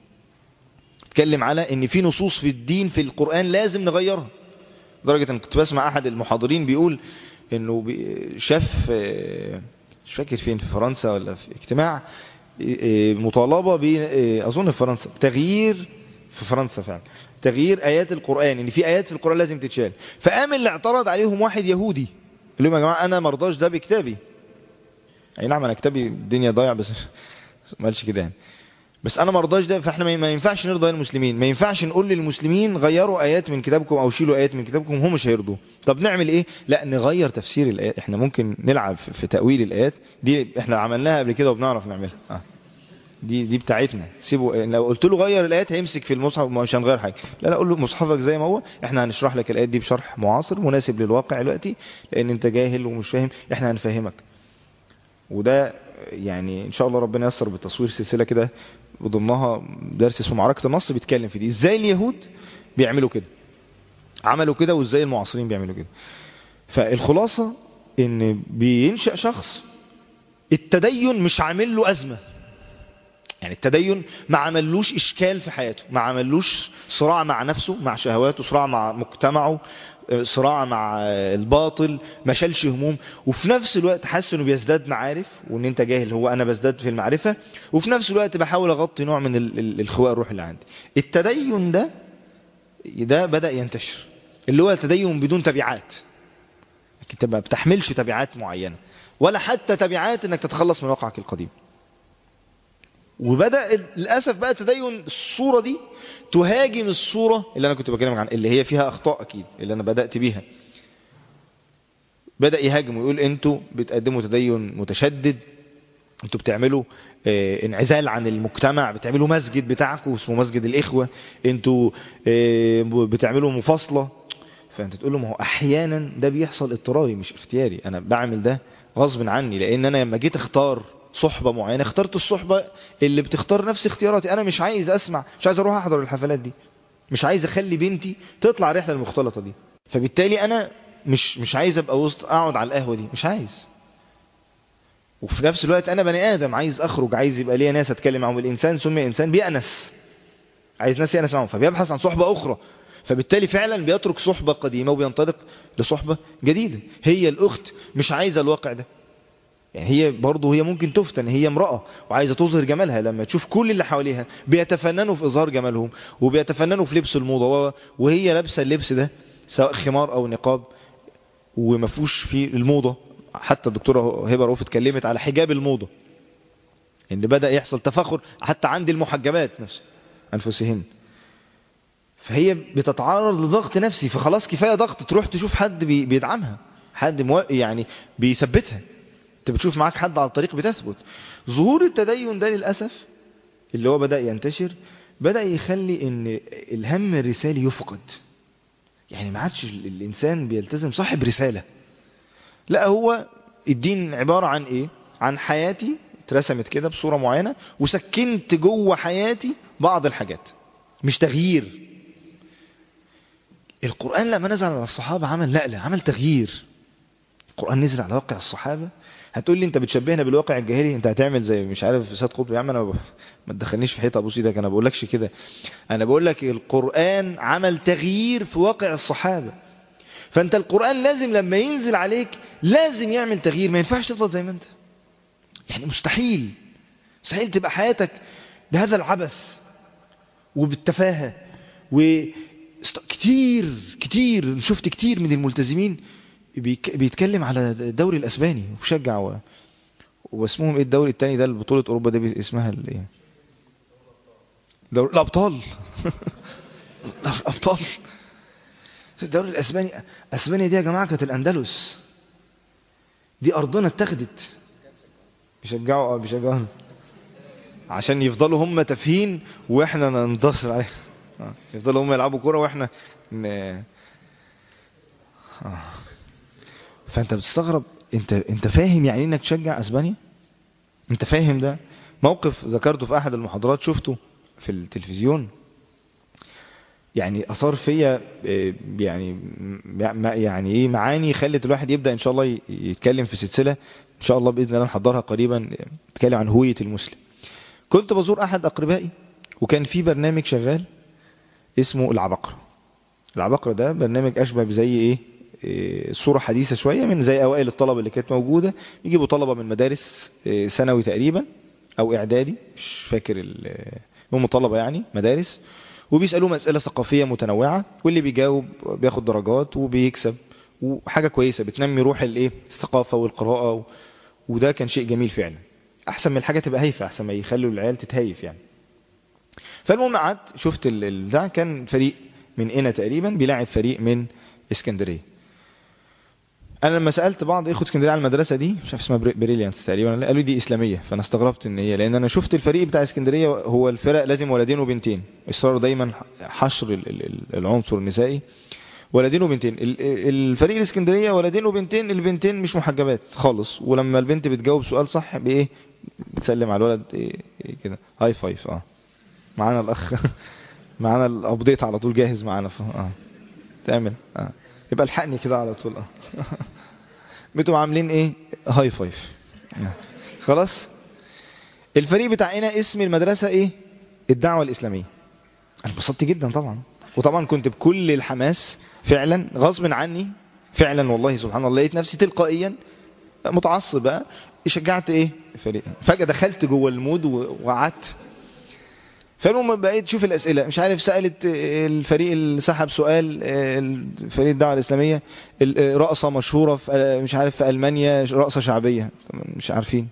بيتكلم على ان في نصوص في الدين في القرآن لازم نغيرها. لدرجة ان كنت بسمع احد المحاضرين بيقول انه شاف مش فاكر فين، في فرنسا ولا في اجتماع، مطالبة اظن في فرنسا، تغيير في فرنسا فعلا تغيير ايات القرآن، ان في ايات في القرآن لازم تتشال. فقام اللي اعترض عليهم واحد يهودي قال لهم يا جماعة انا مرضاش ده بكتابي. اي نعم انا كتابي الدنيا ضايع بس ما قالش كده يعني، بس انا مرضاش ده. فاحنا ما ينفعش نرضى المسلمين، ما ينفعش نقول للمسلمين غيروا ايات من كتابكم او شيلوا ايات من كتابكم، هم مش هيرضوا. طب نعمل ايه؟ لا نغير تفسير الايات. احنا ممكن نلعب في تأويل الايات دي، احنا عملناها قبل كده وبنعرف نعملها. دي بتاعتنا. سيبوا، لو قلت له غير الايات هيمسك في المصحف مش هنغير حاجه. لا قول له مصحفك زي ما هو، احنا هنشرح لك الايات دي بشرح معاصر مناسب للواقع دلوقتي، لان انت جاهل ومش فاهم، احنا هنفهمك. وده يعني ان شاء الله ربنا ييسر بتصوير سلسله كده وضمنها درس اسمه معركه النص، بيتكلم في دي ازاي اليهود بيعملوا كده، عملوا كده، وازاي المعاصرين بيعملوا كده. فالخلاصه ان بينشأ شخص التدين مش عامل له ازمه، يعني التدين ما عملوش اشكال في حياته، ما عملوش صراع مع نفسه مع شهواته، صراع مع مجتمعه، صراع مع الباطل، ما شالش هموم. وفي نفس الوقت حاسس انه بيزداد معارف، وان انت جاهل هو انا بزداد في المعرفة، وفي نفس الوقت بحاول اغطي نوع من الخواء الروحي اللي عندي. التدين ده بدأ ينتشر، اللي هو التدين بدون تبعات، انت ما بتحملش تبعات معينة ولا حتى تبعات انك تتخلص من واقعك القديم. وبدأ للأسف بقى تدين الصورة دي تهاجم الصورة اللي أنا كنت بكلمك عنها، اللي هي فيها أخطاء أكيد، اللي أنا بدأت بيها. بدأ يهاجم ويقول أنتوا بتقدموا تدين متشدد، أنتوا بتعملوا انعزال عن المجتمع، بتعملوا مسجد بتاعكم اسمه مسجد الإخوة، أنتوا بتعملوا مفاصلة. فأنت تقول له ما هو أحيانا ده بيحصل اضطراري مش اختياري، أنا بعمل ده غصب عني، لأن أنا لما جيت اختار صحبة معينة اخترت الصحبة اللي بتختار نفس اختياراتي. انا مش عايز اسمع، مش عايز اروح احضر الحفلات دي، مش عايز اخلي بنتي تطلع رحلة المختلطة دي، فبالتالي انا مش عايز ابقى وسط اقعد على القهوة دي، مش عايز. وفي نفس الوقت انا بني ادم عايز اخرج، عايز يبقى ليا ناس اتكلم معهم. الانسان سمي انسان بيأنس، عايز ناس يأنس معهم، فبيبحث عن صحبة اخرى. فبالتالي فعلا بيترك صحبة قديمة وبينطلق لصحبة جديدة. هي الاخت مش عايزة الواقع ده، يعني هي برضه هي ممكن تفتن، هي امرأة وعايزة تظهر جمالها، لما تشوف كل اللي حواليها بيتفننوا في إظهار جمالهم وبيتفننوا في لبس الموضة، وهي لابسة اللبس ده سواء خمار أو نقاب ومفوش في الموضة. حتى الدكتورة هبة رؤوف اتكلمت على حجاب الموضة، ان بدأ يحصل تفاخر حتى عند المحجبات نفسه أنفسهن. فهي بتتعرض لضغط نفسي، فخلاص كفاية ضغط، تروح تشوف حد بيدعمها، حد يعني بيثبتها. انت بتشوف معاك حد على الطريق بتثبت. ظهور التدين ده للأسف اللي هو بدأ ينتشر، بدأ يخلي ان الهم الرسالي يفقد. يعني ما عادش الإنسان بيلتزم صاحب رسالة، لا هو الدين عبارة عن ايه؟ عن حياتي اترسمت كده بصورة معينة وسكنت جوه حياتي بعض الحاجات، مش تغيير. القرآن لما نزل على الصحابة عمل تغيير. القرآن نزل على واقع الصحابة. هتقول لي انت بتشبهنا بالواقع الجاهلي، انت هتعمل زي مش عارف سيد قطب. يا عم انا ما تدخلنيش في حيطه ابوس ايدك، انا بقولكش كده. انا بقول لك القرآن عمل تغيير في واقع الصحابة. فانت القرآن لازم لما ينزل عليك لازم يعمل تغيير، ما ينفعش تفضل زي ما انت. يعني مستحيل تبقى حياتك بهذا العبث وبالتفاهة. كتير شفت كتير من الملتزمين بيتكلم على الدوري الاسباني وشجع واسمهم ايه الدوري التاني ده البطولة اوروبا ده اسمها ايه؟ دوري الابطال. ابطال الدوري الاسباني. اسبانيا دي يا جماعه كانت الاندلس، دي ارضنا اتخذت. بيشجعوا عشان يفضلوا هم تافهين واحنا ننتصر عليهم. يفضلوا هم يلعبوا كوره واحنا فانت بتستغرب. انت فاهم يعني انك تشجع اسبانيا؟ انت فاهم ده؟ موقف ذكرته في احد المحاضرات شفته في التلفزيون، يعني اثار فيا يعني ايه معاني خلت الواحد يبدا ان شاء الله يتكلم في سلسله ان شاء الله باذن الله نحضرها قريبا، نتكلم عن هويه المسلم. كنت بزور احد اقربائي وكان في برنامج شغال اسمه العباقرة. العباقرة ده برنامج اشبه بزي صورة حديثة شوية من زي اوائل الطلبة اللي كانت موجودة. يجيبوا طلبة من مدارس ثانوي تقريبا او اعدادي، مش فاكر هم طلبة يعني مدارس، وبيسألوهم اسئلة ثقافية متنوعة، واللي بيجاوب بياخد درجات وبيكسب، وحاجة كويسة بتنمي روح الثقافة والقراءة. وده كان شيء جميل فعلا، احسن من الحاجة تبقى هايفة، احسن ما يخلوا العيال تتهيف يعني. فالمهم قعدت شفت ده كان فريق من هنا تقريبا بيلاعب فريق من اسكندريه. انا لما سالت بعض اخوة اسكندريه على المدرسه دي، مش عارف اسمها بريليانس تقريبا، قالوا دي اسلاميه. فانا استغربت ان هي، لان انا شفت الفريق بتاع اسكندريه هو الفرق لازم ولدين وبنتين، اصرار دايما حشر العنصر النسائي، ولدين وبنتين. الفريق الاسكندريه ولدين وبنتين، البنتين مش محجبات خالص، ولما البنت بتجاوب سؤال صح بايه بتسلم على الولد إيه كده هاي فايف. معانا الاخ معانا الابديت على طول جاهز معانا تعمل يبقى الحقني كده على طول. بتبقوا عاملين ايه هاي فايف خلاص. الفريق بتاعنا اسم المدرسة ايه؟ الدعوة الاسلامية. انا انبسطت جدا طبعا، وطبعا كنت بكل الحماس فعلا غصب عني فعلا والله سبحان الله، لقيت نفسي تلقائيا متعصب بقى شجعت ايه فريق. فجأة دخلت جوه المود وقعدت. فالمهم بقيت تشوف الأسئلة، مش عارف سألت الفريق اللي سحب سؤال، الفريق الدعوة الإسلامية، رقصة مشهورة في مش عارف في ألمانيا، رقصة شعبية مش عارفين،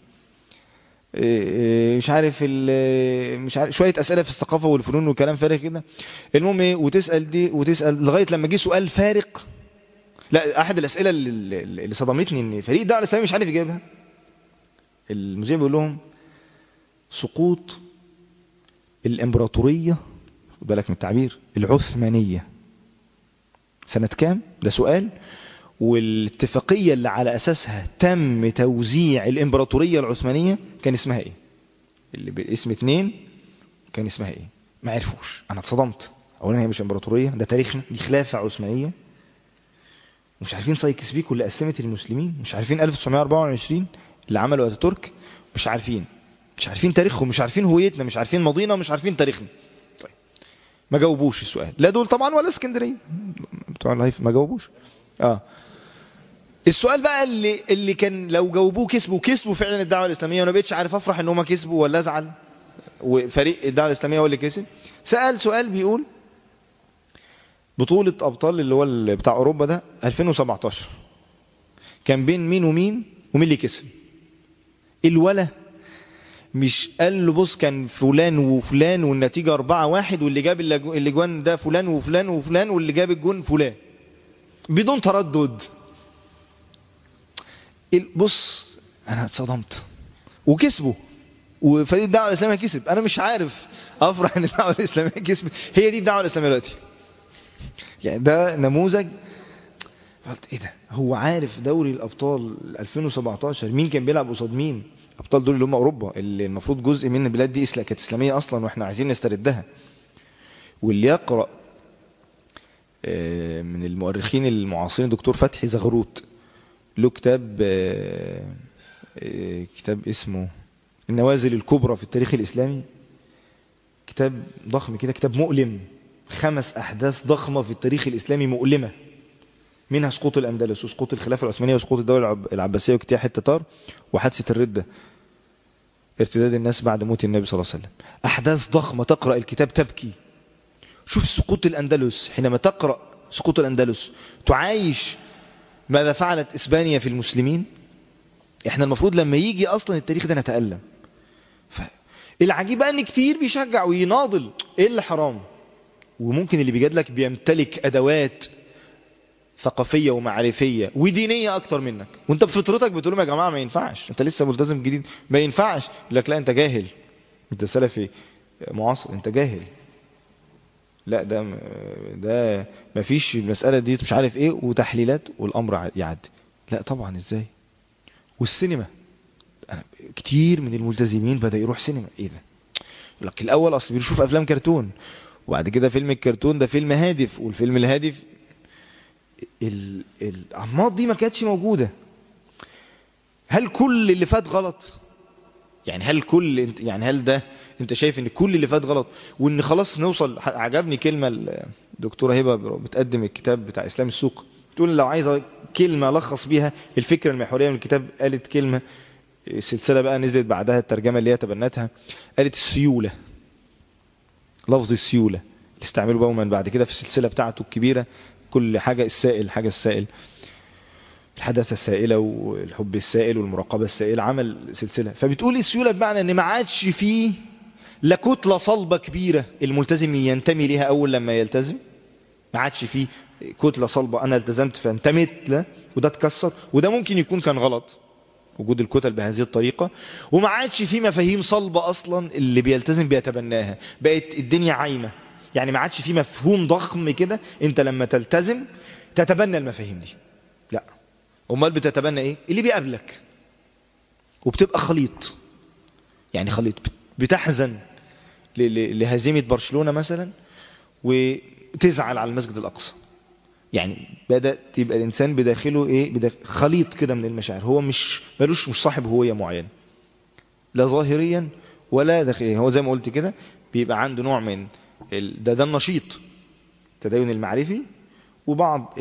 مش عارف شوية أسئلة في الثقافة والفنون وكلام فارغ كده. المهم ايه، وتسأل دي وتسأل لغاية لما جه سؤال فارق. لا، أحد الأسئلة اللي صدمتني إن فريق الدعوة الإسلامية مش عارف يجيبها. المذيع بيقول لهم سقوط الامبراطورية، بالك من التعبير، العثمانية سنة كام؟ ده سؤال. والاتفاقية اللي على أساسها تم توزيع الامبراطورية العثمانية كان اسمها ايه؟ اللي باسم 2 كان اسمها ايه؟ ما عرفوش. انا اتصدمت. اولا هي مش امبراطورية، ده تاريخنا، دي خلافة عثمانية. مش عارفين سايكس بيكو اللي قسمت المسلمين، مش عارفين 1924 اللي عملوا اتاتورك، مش عارفين تاريخهم، مش عارفين هويتنا، مش عارفين ماضينا، مش عارفين تاريخنا. طيب ما جاوبوش السؤال، لا دول طبعا ولا اسكندريه بتوع اللايف ما جاوبوش. السؤال بقى اللي كان لو جاوبوه كسبوا فعلا الدعوه الاسلاميه، وانا بقيتش عارف افرح ان هم كسبوا ولا ازعل وفريق الدعوه الاسلاميه هو اللي كسب. سأل سؤال بيقول بطوله ابطال اللي هو بتاع اوروبا ده 2017 كان بين مين ومين اللي كسب. الولا مش قال له بص كان فلان وفلان والنتيجة 4-1 واللي جاب الجوان ده فلان وفلان وفلان واللي جاب الجون فلان، بدون تردد. بص انا اتصدمت. وكسبوا، وفريق الدعوة الإسلامية كسب. انا مش عارف افرح ان الدعوة الإسلامية كسبت. هي دي الدعوة الإسلامية دلوقتي يعني، ده نموذج. قلت ايه ده؟ هو عارف دوري الابطال 2017 مين كان بيلعب قصاد مين؟ ابطال دول اللي هم اوروبا، اللي المفروض جزء من البلاد دي كانت اسلاميه اصلا واحنا عايزين نستردها. واللي يقرا من المؤرخين المعاصرين دكتور فتحي زغروت له كتاب اسمه النوازل الكبرى في التاريخ الاسلامي، كتاب ضخم كده، كتاب مؤلم، 5 احداث ضخمه في التاريخ الاسلامي مؤلمه، منها سقوط الأندلس وسقوط الخلافة العثمانية وسقوط الدولة العباسية واجتياح التتار وحادثة الردة، ارتداد الناس بعد موت النبي صلى الله عليه وسلم. أحداث ضخمة تقرأ الكتاب تبكي. شوف سقوط الأندلس، حينما تقرأ سقوط الأندلس تعايش ماذا فعلت إسبانيا في المسلمين. احنا المفروض لما يجي أصلا التاريخ ده نتألم. العجيب أن كتير بيشجع ويناضل. ايه اللي حرام؟ وممكن اللي بيجادلك بيمتلك ادوات ثقافية ومعرفية ودينية اكتر منك، وانت بفطرتك بتقول لهم يا جماعة ما ينفعش، انت لسه ملتزم جديد ما ينفعش، يقول لك لا انت جاهل، انت سلفي معاصر انت جاهل، لا ده ما فيش المسألة دي مش عارف ايه وتحليلات والامر يعدي. لا طبعا ازاي. والسينما، أنا كتير من الملتزمين بدأ يروح سينما، ايه ده؟ يقول لك الاول اصل بيشوف افلام كرتون، وبعد كده فيلم الكرتون ده فيلم هادف، والفيلم الهادف الأنماط دي ما كانتش موجودة. هل كل اللي فات غلط؟ يعني هل ده انت شايف ان كل اللي فات غلط وان خلاص نوصل؟ عجبني كلمة الدكتورة هبة بتقدم الكتاب بتاع اسلام السوق، تقول لو عايزة كلمة لخص بيها الفكرة المحورية من الكتاب، قالت كلمة، السلسلة بقى نزلت بعدها الترجمة اللي هي تبنتها، قالت السيولة. لفظ السيولة اللي استعملوا بقى من بعد كده في السلسلة بتاعته الكبيرة، كل حاجة السائل، حاجة السائل، الحدث السائلة والحب السائل والمراقبة السائلة، عمل سلسلة. فبتقول السيولة بمعنى ان ما عادش فيه لا كتلة صلبة كبيرة الملتزم ينتمي ليها اول لما يلتزم، ما عادش فيه كتلة صلبة انا التزمت فانتميت له وده اتكسر، وده ممكن يكون كان غلط وجود الكتل بهذه الطريقة. وما عادش فيه مفاهيم صلبة اصلا اللي بيلتزم بيتبناها، بقت الدنيا عايمة. يعني ما عادش فيه مفهوم ضخم كده انت لما تلتزم تتبنى المفاهيم دي، لا. امال بتتبنى ايه؟ اللي بيقابلك، وبتبقى خليط. يعني خليط، بتحزن لهزيمة برشلونة مثلا وتزعل على المسجد الأقصى. يعني بدأ تبقى الإنسان بداخله ايه؟ خليط كده من المشاعر، هو مش صاحب هوية معينة لا ظاهريا ولا داخليا. هو زي ما قلت كده بيبقى عنده نوع من ده النشيط التدين المعرفي، وبعض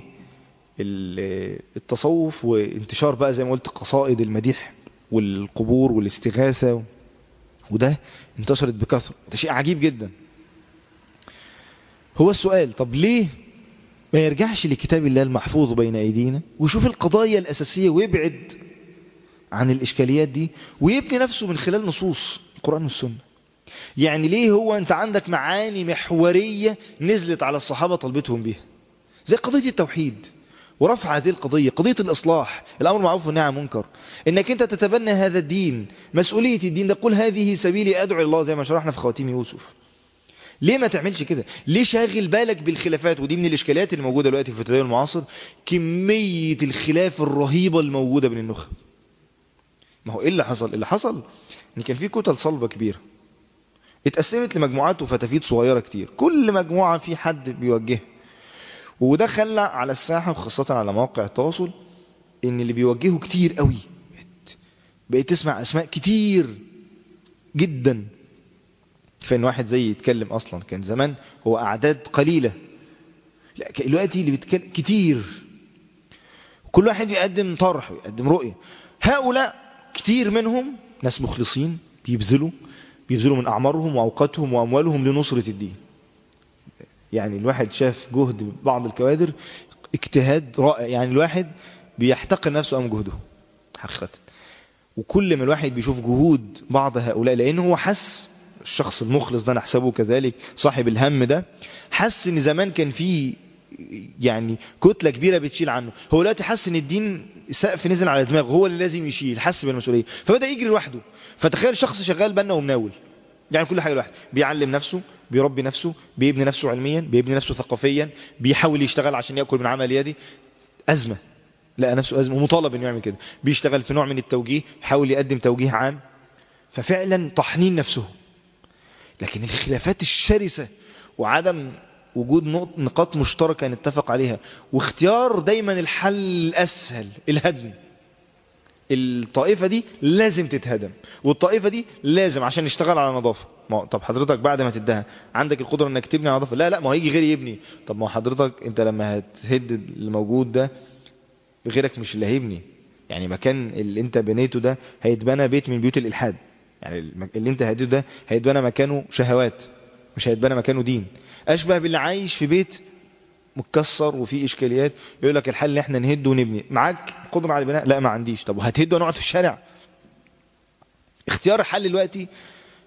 التصوف وانتشار بقى زي ما قلت قصائد المديح والقبور والاستغاثة، وده انتشرت بكثرة. ده شيء عجيب جدا. هو السؤال، طب ليه ما يرجعش لكتاب الله المحفوظ بين ايدينا ويشوف القضايا الأساسية ويبعد عن الإشكاليات دي ويبني نفسه من خلال نصوص القرآن والسنة؟ يعني ليه هو انت عندك معاني محورية نزلت على الصحابة طلبتهم بيها، زي قضية التوحيد ورفع هذه القضية، قضية الإصلاح، الأمر معروف والنهي عن المنكر، إنك أنت تتبنى هذا الدين، مسؤولية الدين ده، قل هذه سبيلي أدعو الله، زي ما شرحنا في خواتيم يوسف. ليه ما تعملش كده؟ ليه شاغل بالك بالخلافات؟ ودي من الإشكاليات اللي موجودة دلوقتي في التدين المعاصر، كمية الخلاف الرهيبة الموجودة بين النخب. ما هو إيه اللي حصل؟ اللي حصل إن كان في كتل صلبة كبيرة اتقسمت لمجموعات وفتافيت صغيرة كتير، كل مجموعة في حد بيوجهها، وده خلى على الساحة وخاصة على مواقع التواصل ان اللي بيوجهوا كتير قوي. بقيت تسمع اسماء كتير جدا، فان واحد زي يتكلم اصلا كان زمان هو اعداد قليلة، لا دلوقتي اللي بيتكلم كتير، كل واحد يقدم طرح ويقدم رؤية. هؤلاء كتير منهم ناس مخلصين بيبذلوا من اعمارهم واوقاتهم واموالهم لنصرة الدين. يعني الواحد شاف جهد بعض الكوادر اجتهاد رائع، يعني الواحد بيحتقر نفسه أمام جهده حقيقة. وكل ما الواحد بيشوف جهود بعض هؤلاء، لأنه هو حس، الشخص المخلص ده نحسبه كذلك صاحب الهم ده، حس ان زمان كان فيه يعني كتلة كبيرة بتشيل عنه، هو دلوقتي حس ان الدين سقف نزل على دماغه، هو اللي لازم يشيل، حس بالمسؤولية فبدأ يجري لوحده. فتخيل شخص شغال بنا ومناول، يعني كل حاجة لوحده، بيعلم نفسه، بيربي نفسه، بيبني نفسه علميا، بيبني نفسه ثقافيا، بيحاول يشتغل عشان يأكل من عمل يدي، أزمة، لقى نفسه أزمة ومطالب انه يعمل كده، بيشتغل في نوع من التوجيه، يحاول يقدم توجيه عام، ففعلا طحنين نفسه. لكن الخلافات الشرسة وعدم وجود نقاط مشتركة نتفق عليها، واختيار دايما الحل الأسهل، الهدم، الطائفة دي لازم تتهدم، والطائفة دي لازم عشان نشتغل على نظافة. طب حضرتك بعد ما تدها عندك القدرة انك تبني على نظافة؟ لا ما هيجي غير يبني. طب ما حضرتك انت لما هتهد الموجود ده غيرك مش اللي هيبني، يعني مكان اللي انت بنيته ده هيتبنى بيت من بيوت الإلحاد، يعني اللي انت هديته ده هيتبنى مكانه شهوات، مش هيتبنى مكانه دين. أشبه باللي عايش في بيت متكسر وفيه إشكاليات، يقول لك الحل ان احنا نهد ونبني. معاك قدرة على البناء؟ لا ما عنديش. طب وهتهد ونقعد في الشارع؟ اختيار الحل دلوقتي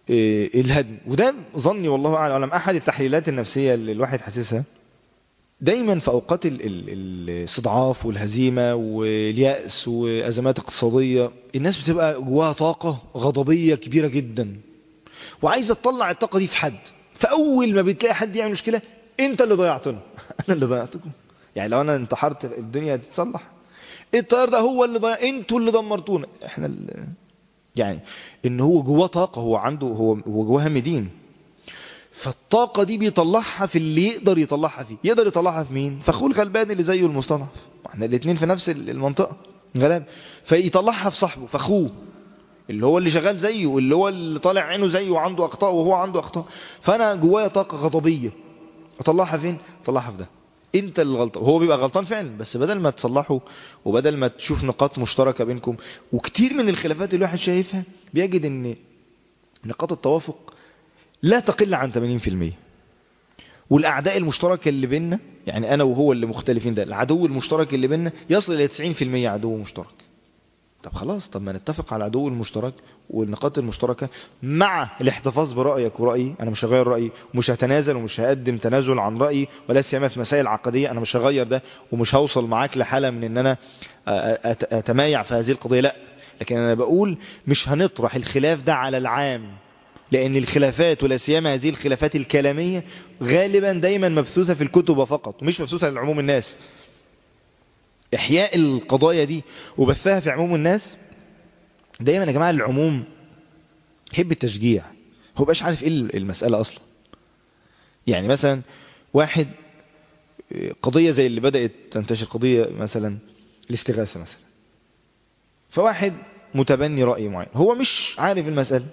الهدم. وده ظني والله أعلم أحد التحليلات النفسية اللي الواحد حاسسها دايما في أوقات الاستضعاف والهزيمة واليأس وأزمات اقتصادية. الناس بتبقى جواها طاقة غضبية كبيرة جدا وعايزة تطلع الطاقة دي في حد. فأول ما بتلاقي حد يعمل مشكلة انت اللي ضيعتنا. انا اللي ضيعتكم. يعني لو انا انتحرت الدنيا هتتصلح؟ الطيار ده هو اللي ضيع، انتوا اللي دمرتونا. احنا اللي يعني ان هو جواه طاقة، هو عنده هو جواه هم دين. فالطاقة دي بيطلعها في اللي يقدر يطلعها فيه. يقدر يطلعها في مين؟ في اخوه الغلبان اللي زيه المستضعف. احنا الاثنين في نفس المنطقة غلاب. فيطلعها في صاحبه، في اخوه اللي هو اللي شغال زيه واللي هو اللي طالع عينه زيه وعنده اخطاء وهو عنده اخطاء. فانا جوايا طاقة غضبية، اطلعها فين؟ اطلعها في ده. انت اللي غلطان. هو بيبقى غلطان فعلا، بس بدل ما تصلحه وبدل ما تشوف نقاط مشتركة بينكم، وكتير من الخلافات اللي الواحد شايفها بيجد ان نقاط التوافق لا تقل عن 80%. والاعداء المشتركة اللي بيننا، يعني انا وهو اللي مختلفين، ده العدو المشترك اللي بيننا يصل الى 90% عدو مشترك. طب خلاص، طب ما نتفق على العدو المشترك والنقاط المشتركة مع الاحتفاظ برأيك ورأيي. انا مش هغير رأيي ومش هتنازل ومش هقدم تنازل عن رأيي، ولا سيما في مسائل عقدية. انا مش هغير ده ومش هوصل معاك لحالة من ان انا اتمايع في هذه القضية، لا. لكن انا بقول مش هنطرح الخلاف ده على العام، لان الخلافات ولا سيما هذه الخلافات الكلامية غالبا دايما مبثوثة في الكتب فقط، مش مبثوثة لعموم الناس. احياء القضايا دي وبثها في عموم الناس دايما يا جماعة العموم يحب التشجيع. هو بقاش عارف ايه المسألة اصلا. يعني مثلا واحد قضية زي اللي بدأت تنتشر، قضية مثلا الاستغاثة مثلا، فواحد متبني رأي معين هو مش عارف المسألة،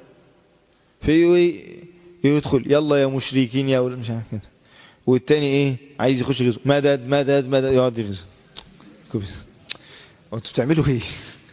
يدخل يلا يا مشركين يا مش عارف كده، والتاني ايه عايز يخش يغزو، مدد مدد مدد، يقعد يغزو. كويس. انتوا بتعملوا ايه؟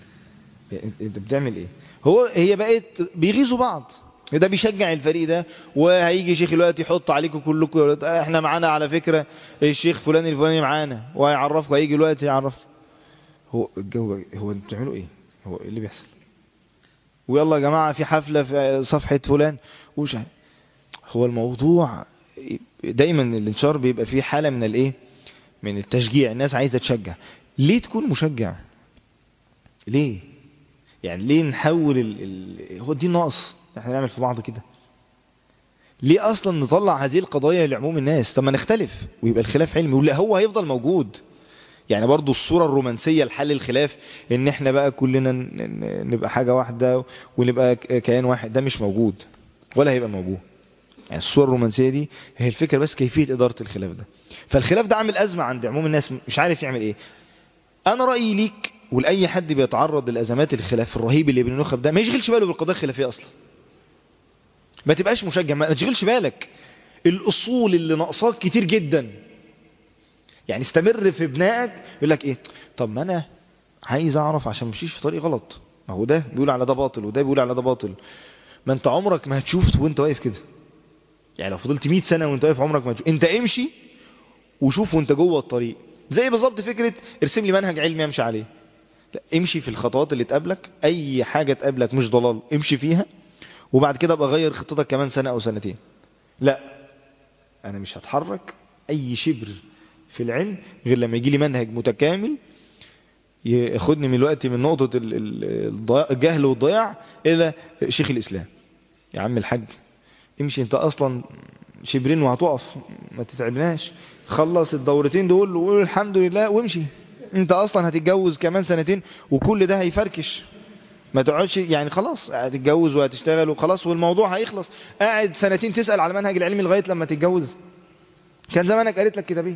انت بتعمل ايه؟ هي بقت بيغيظوا بعض. ده بيشجع الفريق ده، وهيجي شيخ الوقت يحط عليكم كلكم احنا معانا على فكرة الشيخ فلان الفلاني معانا وهيعرفكم، هيجي الوقت يعرف. هو الجو هو انتوا بتعملوا ايه؟ هو ايه اللي بيحصل؟ ويلا يا جماعة في حفلة في صفحة فلان وش. هو الموضوع دايما الانشار بيبقى فيه حالة من الايه، من التشجيع. الناس عايزة تشجع. ليه تكون مشجع؟ ليه يعني ليه نحول هو دي ناقص احنا نعمل في بعض كده؟ ليه اصلا نطلع هذه القضايا لعموم الناس؟ طب ما نختلف ويبقى الخلاف علمي، ولا هو هيفضل موجود. يعني برضو الصورة الرومانسية لحل الخلاف ان احنا بقى كلنا نبقى حاجة واحدة ونبقى كيان واحد، ده مش موجود ولا هيبقى موجود. يعني الصورة الرومانسية دي هي الفكرة، بس كيفية ادارة الخلاف ده. فالخلاف ده عامل ازمة عند عموم الناس، مش عارف يعمل ايه. انا رأيي ليك ولأي حد بيتعرض للأزمات الخلاف الرهيب اللي بنخب ده، ما يشغلش باله بالقضايا الخلافية أصلا. ما تبقاش مشجع، ما تشغلش بالك. الأصول اللي ناقصاك كتير جدا. يعني استمر في بنائك. يقول لك ايه؟ طب ما انا عايز اعرف عشان مشيش في طريق غلط. ما هو ده بيقول على ده باطل وده بيقول على ده باطل. ما انت عمرك ما هتشوف وانت واقف كده. يعني لو فضلت 100 سنة وانت واقف عمرك ما هتشوف. انت امشي وشوف وانت جوه الطريق. زي بالظبط فكرة ارسم لي منهج علمي امشي عليه. لا، امشي في الخطوات اللي تقابلك. اي حاجة تقابلك مش ضلال امشي فيها، وبعد كده ابقى غير خطتك كمان سنة او سنتين. لا، انا مش هتحرك اي شبر في العلم غير لما يجي لي منهج متكامل ياخدني من الوقت من نقطة الجهل والضياع الى شيخ الاسلام. يا عم الحاج امشي، انت اصلا شبرين وهتقف، ما تتعبناش. خلص الدورتين دول وقول الحمد لله وامشي. انت اصلا هتتجوز كمان سنتين وكل ده هيفركش. ما تقعدش يعني، خلاص هتتجوز وهتشتغل وخلاص والموضوع هيخلص. قاعد سنتين تسأل على المنهج العلمي لغاية لما تتجوز، كان زمانك قالت لك كتابين.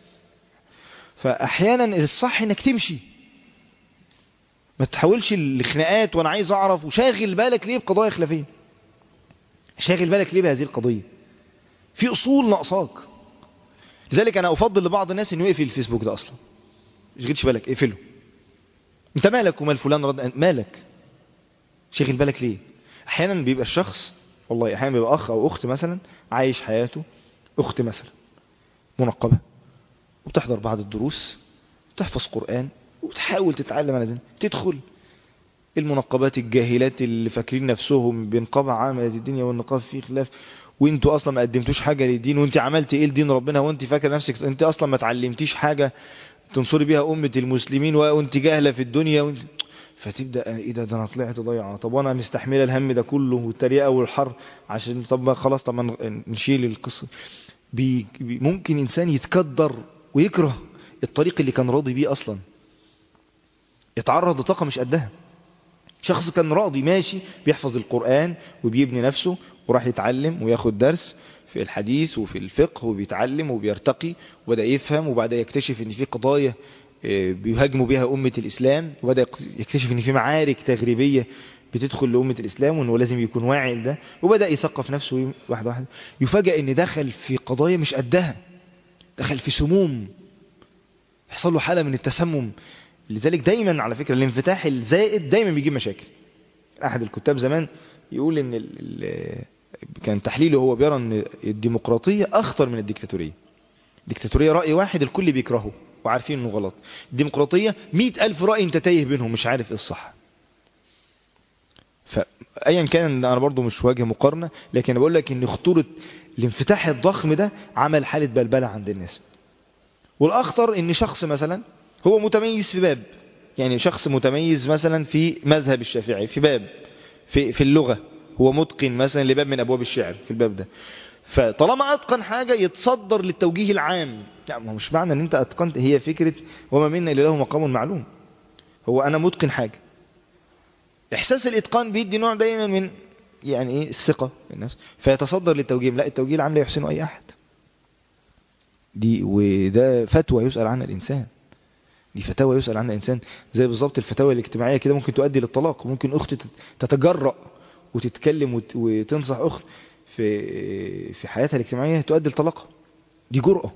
فاحيانا الصح انك تمشي، ما تحاولش الخناقات وانا عايز اعرف. وشاغل بالك ليه بقضايا خلافية؟ شاغل بالك ليه بهذه القضية؟ في اصول ناقصاك. لذلك انا افضل لبعض الناس انه يقفل الفيسبوك ده اصلا. مشغلش بالك، اقفله. انت مالك ومال فلان رد مالك؟ شاغل بالك ليه؟ احيانا بيبقى الشخص، والله احيانا بيبقى اخ او اخت مثلا عايش حياته، اخت مثلا منقبة وبتحضر بعض الدروس، تحفظ قرآن وتحاول تتعلم على دين، تدخل المنقبات الجاهلات اللي فاكرين نفسهم بنقاب عامة الدنيا والنقاب فيه خلاف، وانتوا اصلا ما قدمتوش حاجة للدين، وانت عملت ايه لدين ربنا وانت فاكر نفسك انت اصلا ما تعلمتيش حاجة تنصري بيها امة المسلمين وانت جاهلة في الدنيا فتبدأ ايه ده انا طلعت ضيعة، طب وانا مستحملة الهم ده كله والتريقة والحر عشان طب ما خلاص طب ما نشيل القصة. ممكن انسان يتكدر ويكره الطريق اللي كان راضي بيه اصلا، يتعرض لطاقة مش قدها. شخص كان راضي ماشي بيحفظ القرآن وبيبني نفسه وراح يتعلم وياخد درس في الحديث وفي الفقه وبيتعلم وبيرتقي وبدأ يفهم وبدأ يكتشف ان في قضايا بيهاجموا بها أمة الإسلام، وبدأ يكتشف ان في معارك تغريبية بتدخل لأمة الإسلام وانه لازم يكون واعي لده، وبدأ يثقف نفسه واحدة واحدة. يفاجأ ان دخل في قضايا مش قدها، دخل في سموم، يحصل له حالة من التسمم. لذلك دايما على فكرة الانفتاح الزائد دايما بيجيب مشاكل. أحد الكتاب زمان يقول ان كان تحليله هو بيرى ان الديمقراطية أخطر من الديكتاتورية. الديكتاتورية رأي واحد الكل بيكرهه وعارفين انه غلط، الديمقراطية 100,000 رأي انت تايه بينهم مش عارف ايه الصح. فأيا كان أنا برضو مش واجه مقارنة، لكن أنا بقول لك ان خطورة الانفتاح الضخم ده عمل حالة بلبلة عند الناس. والأخطر ان شخص مثلا هو متميز في باب، يعني شخص متميز مثلا في مذهب الشافعي في باب في اللغة، هو متقن مثلا لباب من أبواب الشعر في الباب ده، فطالما أتقن حاجة يتصدر للتوجيه العام. لا ما مش معنى ان انت أتقنت، هي فكرة وما منا إلا له مقام معلوم. هو أنا متقن حاجة، إحساس الإتقان بيدي نوع دايما من يعني إيه الثقة بالنفس، فيتصدر للتوجيه. لا التوجيه العام لا يحسنه أي أحد، دي وده فتوى يسأل عنها الإنسان، دي فتاوى يسأل عنها الإنسان. زي بالظبط الفتاوى الاجتماعية كده ممكن تؤدي للطلاق، وممكن أخت تتجرأ وتتكلم وتنصح أخت في حياتها الاجتماعية تؤدي لطلاقها، دي جرأة.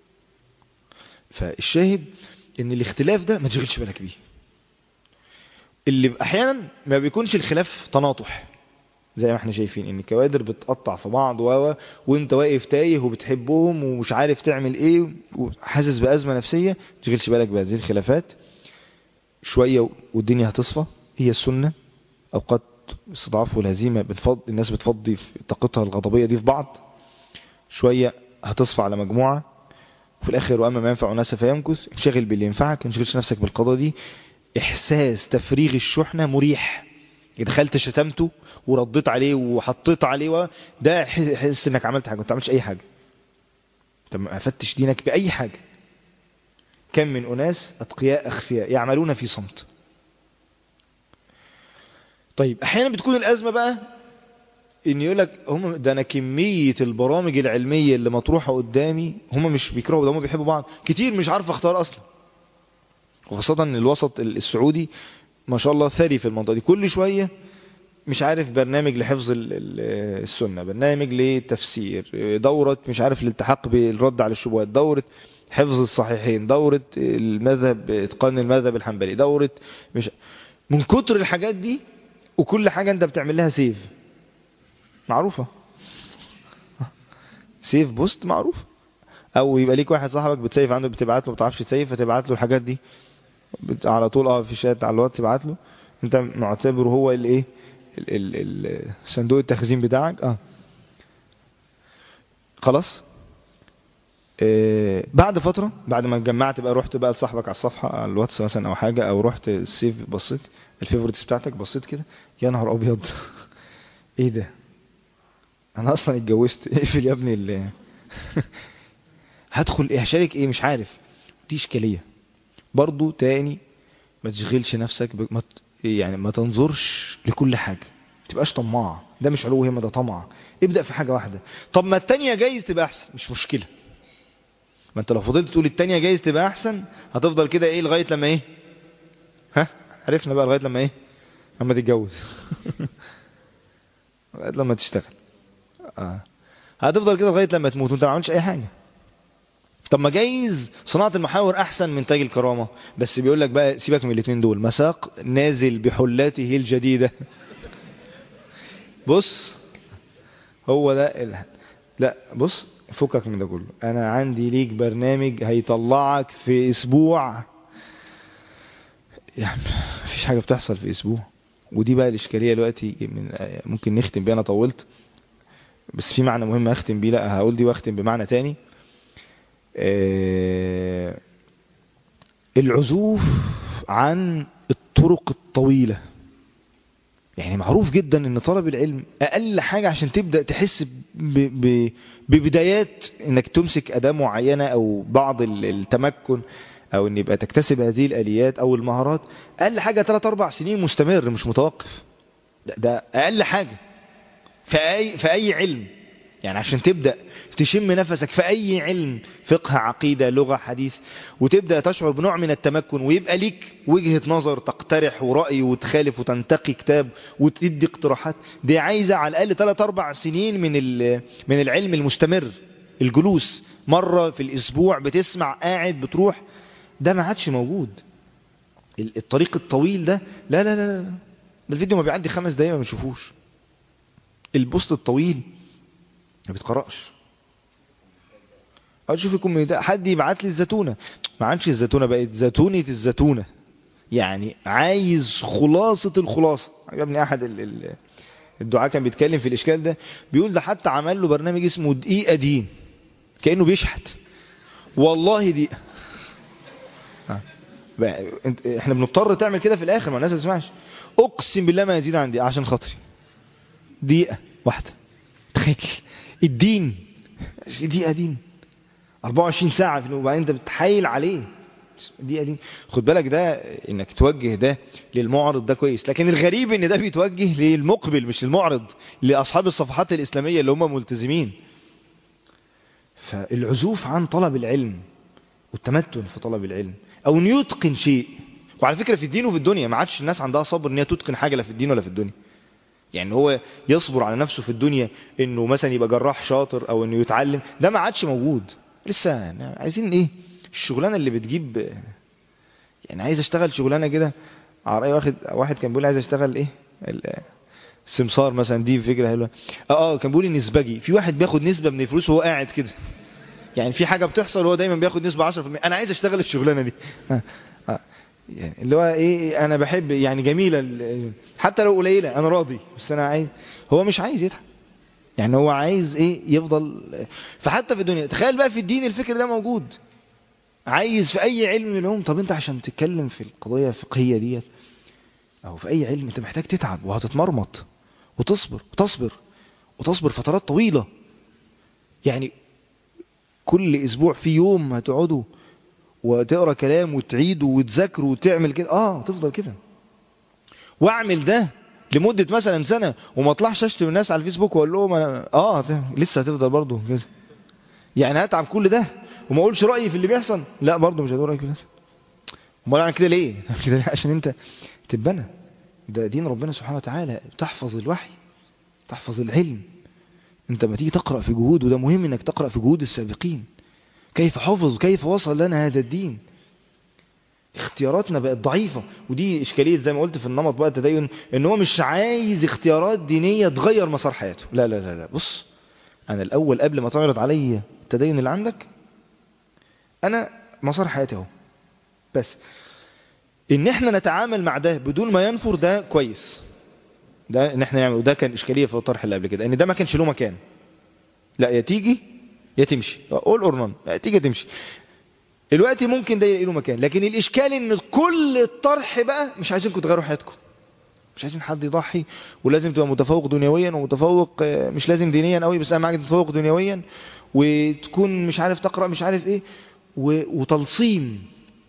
فالشاهد ان الاختلاف ده ما تشغلش بالك بيه، اللي احيانا ما بيكونش الخلاف تناطح زي ما احنا شايفين ان الكوادر بتقطع في بعض وانت واقف تايه وبتحبهم ومش عارف تعمل ايه وحاسس بأزمة نفسية. ما تشغلش بالك بهذه الخلافات، شوية والدنيا هتصفى. هي السنة اوقات استضعاف والهزيمة الناس بتفضي في طاقتها الغضبية دي في بعض، شوية هتصفى على مجموعة، وفي الاخر واما ما ينفع الناس فيمكث. انشغل باللي ينفعك، ما تشغلش نفسك بالقضاء دي. احساس تفريغ الشحنة مريح، دخلت شتمته ورديت عليه وحطيت عليه ده حس انك عملت حاجة، ما تعملش اي حاجة، طب ما افتش دينك باي حاجة. كم من اناس اتقياء اخفياء يعملون في صمت. طيب احيانا بتكون الازمة بقى ان يقول لك هم ده انا كمية البرامج العلمية اللي مطروحة قدامي، هم مش بيكرهوا ده، هم بيحبوا بعض كتير، مش عارف اختار اصلا. وخاصة الوسط السعودي ما شاء الله ثري في المنطقة دي، كل شوية مش عارف برنامج لحفظ السنة، برنامج لتفسير، دورة مش عارف الالتحاق بالرد على الشبهات، دورة حفظ الصحيحين، دورة المذهب اتقان المذهب الحنبلي، دورة مش من كتر الحاجات دي. وكل حاجة انت بتعمل لها سيف معروفة، سيف بوست معروف، او يبقى ليك واحد صاحبك بتسيف عنده بتبعت له بتعرفش تسيف فتبعت له الحاجات دي على طول في شات على الواتس تبعت له، انت معتبره هو الايه صندوق التخزين بتاعك. خلاص بعد فترة بعد ما اتجمعت بقى رحت بقى لصاحبك على الصفحة على الواتس مثلا او حاجة، او رحت السيف بصيت الفيفوريتس بتاعتك بصيت كده، يا نهار ابيض ايه ده انا اصلا اتجوزت اقفل يا ابني هدخل ايه هشارك ايه مش عارف. دي اشكالية برضو تاني. ما تشغلش نفسك يعني ما تنظرش لكل حاجة، ما تبقاش طماع، ده مش علو همة ده طمع. ابدأ في حاجة واحدة، طب ما التانية جايز تبقى احسن مش مشكلة. ما انت لو فضلت تقول التانية جايز تبقى احسن هتفضل كده ايه لغاية لما ايه عرفنا بقى لغاية لما ايه لما تتجوز لغاية لما تشتغل هتفضل كده لغاية لما تموت وانت ما عملتش اي حاجة. طب ما جايز صناعة المحاور احسن من تاج الكرامة، بس بيقول لك بقى سيبك من الاثنين دول، مساق نازل بحلاته الجديدة بص هو ده لا بص فكك من ده كله، انا عندي ليك برنامج هيطلعك في اسبوع. يعني مفيش حاجة بتحصل في اسبوع، ودي بقى الإشكالية دلوقتي ممكن نختم بيها، أنا طولت بس في معنى مهم أختم بيه، لا هقول دي وأختم بمعنى تاني. العزوف عن الطرق الطويلة. يعني معروف جدا ان طلب العلم اقل حاجة عشان تبدأ تحس ببدايات انك تمسك اداة معينة او بعض التمكن او ان يبقى تكتسب هذه الاليات او المهارات، اقل حاجة 3-4 سنين مستمر مش متوقف. ده اقل حاجة في اي علم. يعني عشان تبدأ تشم نفسك في أي علم، فقه، عقيدة، لغة، حديث، وتبدأ تشعر بنوع من التمكن ويبقى ليك وجهة نظر تقترح ورأي وتخالف وتنتقي كتاب وتدي اقتراحات، دي عايزة على الأقل 3-4 سنين من العلم المستمر، الجلوس مرة في الأسبوع بتسمع قاعد بتروح. ده ما عادش موجود. الطريق الطويل ده لا لا لا لا، ده الفيديو ما بيعدي 5 دقايق ما بنشوفوش. البوست الطويل ما بيتقرأش. اشوف يكون حد يبعت لي الزتونة، ما عادش الزتونة، بقت زتونة الزتونة. يعني عايز خلاصة الخلاصة. عجبني احد الدعاء كان بيتكلم في الاشكال ده، بيقول ده حتى عمل له برنامج اسمه دقيقة دين، كأنه بيشحت. والله دقيقة. احنا بنضطر تعمل كده في الاخر ما الناس ما تسمعش. اقسم بالله ما يزيد عن دقيقة عشان خاطري، دقيقة واحدة. تخيل الدين دقيقة دين 24 ساعة وبعدين انت بتحايل عليه دي. خد بالك ده انك توجه ده للمعرض ده كويس، لكن الغريب ان ده بيتوجه للمقبل مش للمعرض، لأصحاب الصفحات الإسلامية اللي هم ملتزمين. فالعزوف عن طلب العلم والتمتن في طلب العلم او ان يتقن شيء. وعلى فكرة في الدين وفي الدنيا ما عادش الناس عندها صبر ان هي تتقن حاجة لا في الدين ولا في الدنيا. يعني هو يصبر على نفسه في الدنيا انه مثلا يبقى جراح شاطر او انه يتعلم، ده ما عادش موجود. لسه عايزين ايه الشغلانة اللي بتجيب. يعني عايز اشتغل شغلانة كده على رأي واحد كان بيقول عايز اشتغل ايه السمسار مثلا، دي فكرة حلوة. كان بيقول النسبجي، في واحد بياخد نسبة من الفلوس وهو قاعد كده. يعني في حاجة بتحصل وهو دايما بياخد نسبة 10%. انا عايز اشتغل الشغلانة دي. يعني اللي هو ايه، انا بحب يعني جميلة حتى لو قليلة انا راضي، بس انا عايز. هو مش عايز يتعب، يعني هو عايز ايه يفضل. فحتى في الدنيا تخيل بقى في الدين الفكر ده موجود. عايز في اي علم من العلوم، طب انت عشان تتكلم في القضية الفقهية ديت او في اي علم انت محتاج تتعب وهتتمرمط وتصبر فترات طويلة. يعني كل اسبوع في يوم هتقعدوا وتقرأ كلام وتعيد وتذاكر وتعمل كده، تفضل كده. واعمل ده لمدة مثلا سنة وما اطلعش اشتم الناس على الفيسبوك واقول لهم انا لسه هتفضل برضه كده. يعني هتعب كل ده وما اقولش رأيي في اللي بيحصل، لا برضه مش هقول رأيي في الناس. امال اعمل كده ليه؟ كده ليه؟ عشان انت تتبنى. ده دين ربنا سبحانه وتعالى، تحفظ الوحي، تحفظ العلم. انت ما تيجي تقرأ في جهود، وده مهم انك تقرأ في جهود السابقين، كيف حفظ كيف وصل لنا هذا الدين. اختياراتنا بقت ضعيفة، ودي إشكالية زي ما قلت في النمط بقى التدين، ان هو مش عايز اختيارات دينية تغير مسار حياته. لا لا لا لا، بص انا الاول قبل ما تعرض علي التدين اللي عندك، انا مسار حياتي اهو. بس ان احنا نتعامل مع ده بدون ما ينفر، ده كويس. ده ان احنا نعمل، وده كان إشكالية في الطرح اللي قبل كده، ان ده ما كانش له مكان. لا يا تيجي يا تمشي، قول أورنان يا تيجي تمشي. دلوقتي ممكن ده يلاقي له مكان، لكن الإشكال ان كل الطرح بقى مش عايزينكم تغيروا حياتكم، مش عايزين حد يضحي، ولازم تبقى متفوق دنيويا ومتفوق مش لازم دينيا قوي، بس اهم حاجه تتفوق دنيويا وتكون مش عارف تقرأ مش عارف ايه وتلصيم.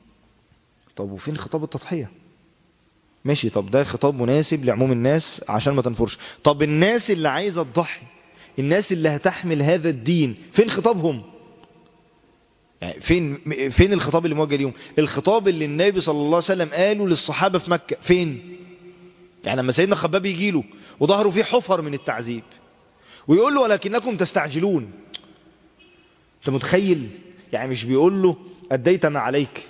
طب وفين خطاب التضحية؟ ماشي، طب ده خطاب مناسب لعموم الناس عشان ما تنفرش. طب الناس اللي عايزة تضحي، الناس اللي هتحمل هذا الدين، فين خطابهم؟ يعني فين الخطاب اللي موجه ليهم؟ الخطاب اللي النبي صلى الله عليه وسلم قاله للصحابة في مكة فين؟ يعني لما سيدنا خباب يجي له وظهره فيه حفر من التعذيب ويقول له ولكنكم تستعجلون، انت متخيل؟ يعني مش بيقول له أديت ما عليك.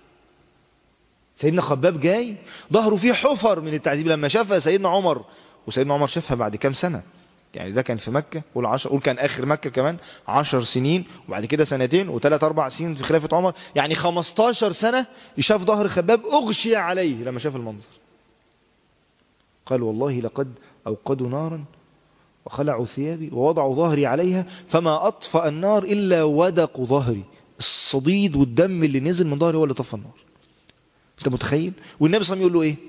سيدنا خباب جاي ظهره فيه حفر من التعذيب لما شافها سيدنا عمر، وسيدنا عمر شافها بعد كام سنة. يعني ده كان في مكة، قول كان آخر مكة كمان 10 سنين، وبعد كده 2 و3 4 سنين في خلافة عمر، يعني 15 سنة يشاف ظهر خباب أغشي عليه لما شاف المنظر. قال والله لقد أوقدوا نارا وخلعوا ثيابي ووضعوا ظهري عليها فما أطفأ النار إلا ودق ظهري. الصديد والدم اللي نزل من ظهري هو اللي طفى النار. انت متخيل؟ والنبي صلى الله عليه وسلم يقول له ايه؟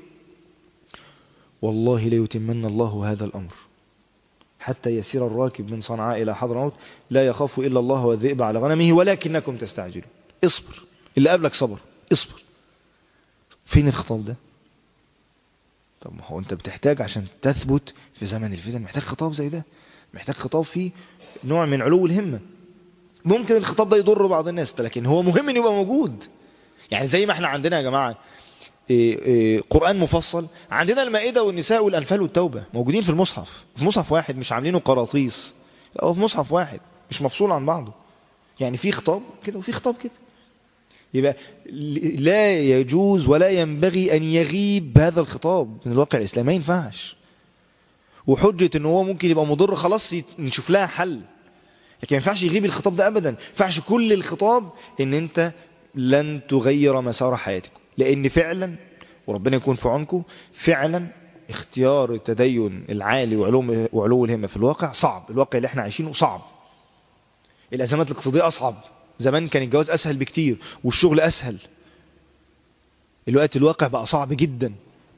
والله ليتمن الله هذا الأمر حتى يسير الراكب من صنعاء إلى حضرموت لا يخاف إلا الله والذئب على غنمه ولكنكم تستعجلون. اصبر، اللي قبلك صبر، اصبر. فين الخطاب ده؟ طب ما هو انت بتحتاج عشان تثبت في زمن الفتن، محتاج خطاب زي ده، محتاج خطاب فيه نوع من علو الهمة. ممكن الخطاب ده يضر بعض الناس، لكن هو مهم ان يبقى موجود. يعني زي ما احنا عندنا يا جماعة قرآن مفصل، عندنا المائدة والنساء والأنفال والتوبة موجودين في المصحف، في مصحف واحد، مش عاملينه قراطيس، أو في مصحف واحد مش مفصول عن بعضه. يعني في خطاب كده وفي خطاب كده. يبقى لا يجوز ولا ينبغي أن يغيب هذا الخطاب من الواقع الإسلامي، ما ينفعش. وحجة أنه هو ممكن يبقى مضر خلاص نشوف لها حل، لكن ما ينفعش يغيب الخطاب ده أبدا. ما ينفعش كل الخطاب أن أنت لن تغير مسار حياتك، لأن فعلا وربنا يكون في عونكم فعلا اختيار التدين العالي وعلو الهمة في الواقع صعب. الواقع اللي احنا عايشينه صعب، الأزمات الاقتصادية أصعب. زمان كان الجواز أسهل بكتير والشغل أسهل، الوقت الواقع بقى صعب جدا.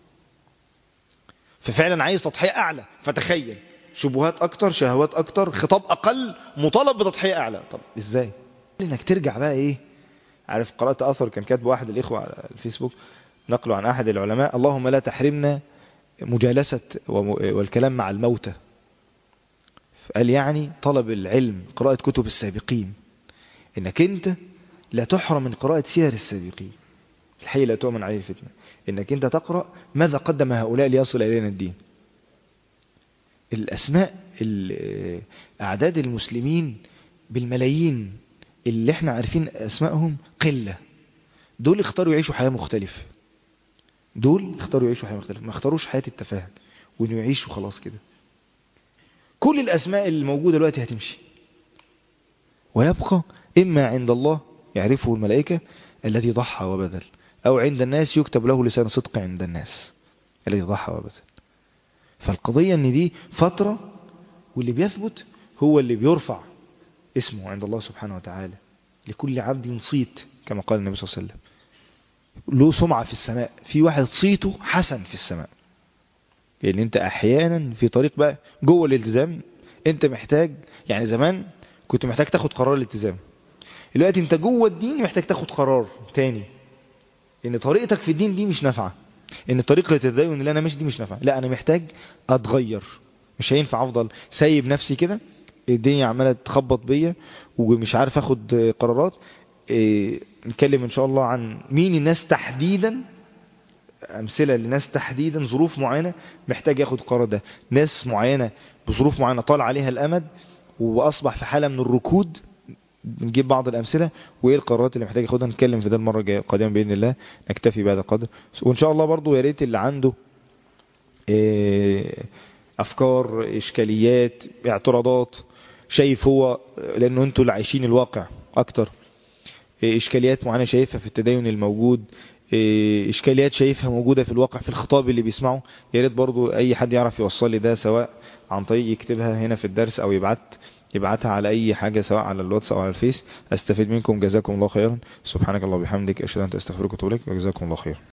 ففعلا عايز تضحية أعلى. فتخيل شبهات أكتر، شهوات أكتر، خطاب أقل، مطالب بتضحية أعلى. طب إزاي؟ إنك ترجع بقى إيه؟ عارف قرأت أثر كان كاتب واحد الإخوة على الفيسبوك نقله عن أحد العلماء: اللهم لا تحرمنا مجالسة والكلام مع الموتى. قال يعني طلب العلم، قراءة كتب السابقين، إنك أنت لا تحرم من قراءة سير السابقين. الحي لا تؤمن عليه الفتنة. إنك أنت تقرأ ماذا قدم هؤلاء ليصل إلينا الدين. الأسماء، أعداد المسلمين بالملايين اللي احنا عارفين أسمائهم قلة. دول اختاروا يعيشوا حياة مختلفة، دول اختاروا يعيشوا حياة مختلفة، ما اختاروش حياة التفاهة وإنه يعيشوا خلاص كده. كل الأسماء الموجودة دلوقتي هتمشي، ويبقى إما عند الله يعرفه الملائكة الذي ضحى وبذل، أو عند الناس يكتب له لسان صدق عند الناس الذي ضحى وبذل. فالقضية ان دي فترة، واللي بيثبت هو اللي بيرفع اسمه عند الله سبحانه وتعالى. لكل عبد صيت كما قال النبي صلى الله عليه وسلم، له سمعة في السماء. في واحد صيته حسن في السماء. لأن انت احيانا في طريق بقى جوه الالتزام انت محتاج، يعني زمان كنت محتاج تاخد قرار الالتزام، دلوقتي انت جوه الدين محتاج تاخد قرار تاني، ان طريقتك في الدين دي مش نافعة، ان طريقة التدين اللي انا ماشي دي مش نافعة. لا، انا محتاج اتغير. مش هينفع افضل سايب نفسي كده، الدنيا عمالة تخبط بيا ومش عارف اخد قرارات. نتكلم ان شاء الله عن مين الناس تحديدا، امثلة لناس تحديدا ظروف معينة محتاج ياخد القرار ده. ناس معينة بظروف معينة طال عليها الامد واصبح في حالة من الركود، نجيب بعض الأمثلة وإيه القرارات اللي محتاج ياخدها. نتكلم في ده المرة الجاية قادما بإذن الله. نكتفي بهذا القدر، وإن شاء الله برضو يا ريت اللي عنده أفكار، إشكاليات، اعتراضات، شايف هو لأنه أنتوا اللي عايشين الواقع أكتر، إشكاليات معينة شايفها في التدين الموجود، إشكاليات شايفها موجودة في الواقع في الخطاب اللي بيسمعه، يا ريت برضو أي حد يعرف يوصل لي ده، سواء عن طريق يكتبها هنا في الدرس أو يبعتها على أي حاجة سواء على الواتس أو على الفيس. أستفيد منكم. جزاكم الله خيرا. سبحانك الله وبحمدك، أشهد أن لا إله إلا أنت، أستغفرك وأتوب إليك، وجزاكم الله خيرا.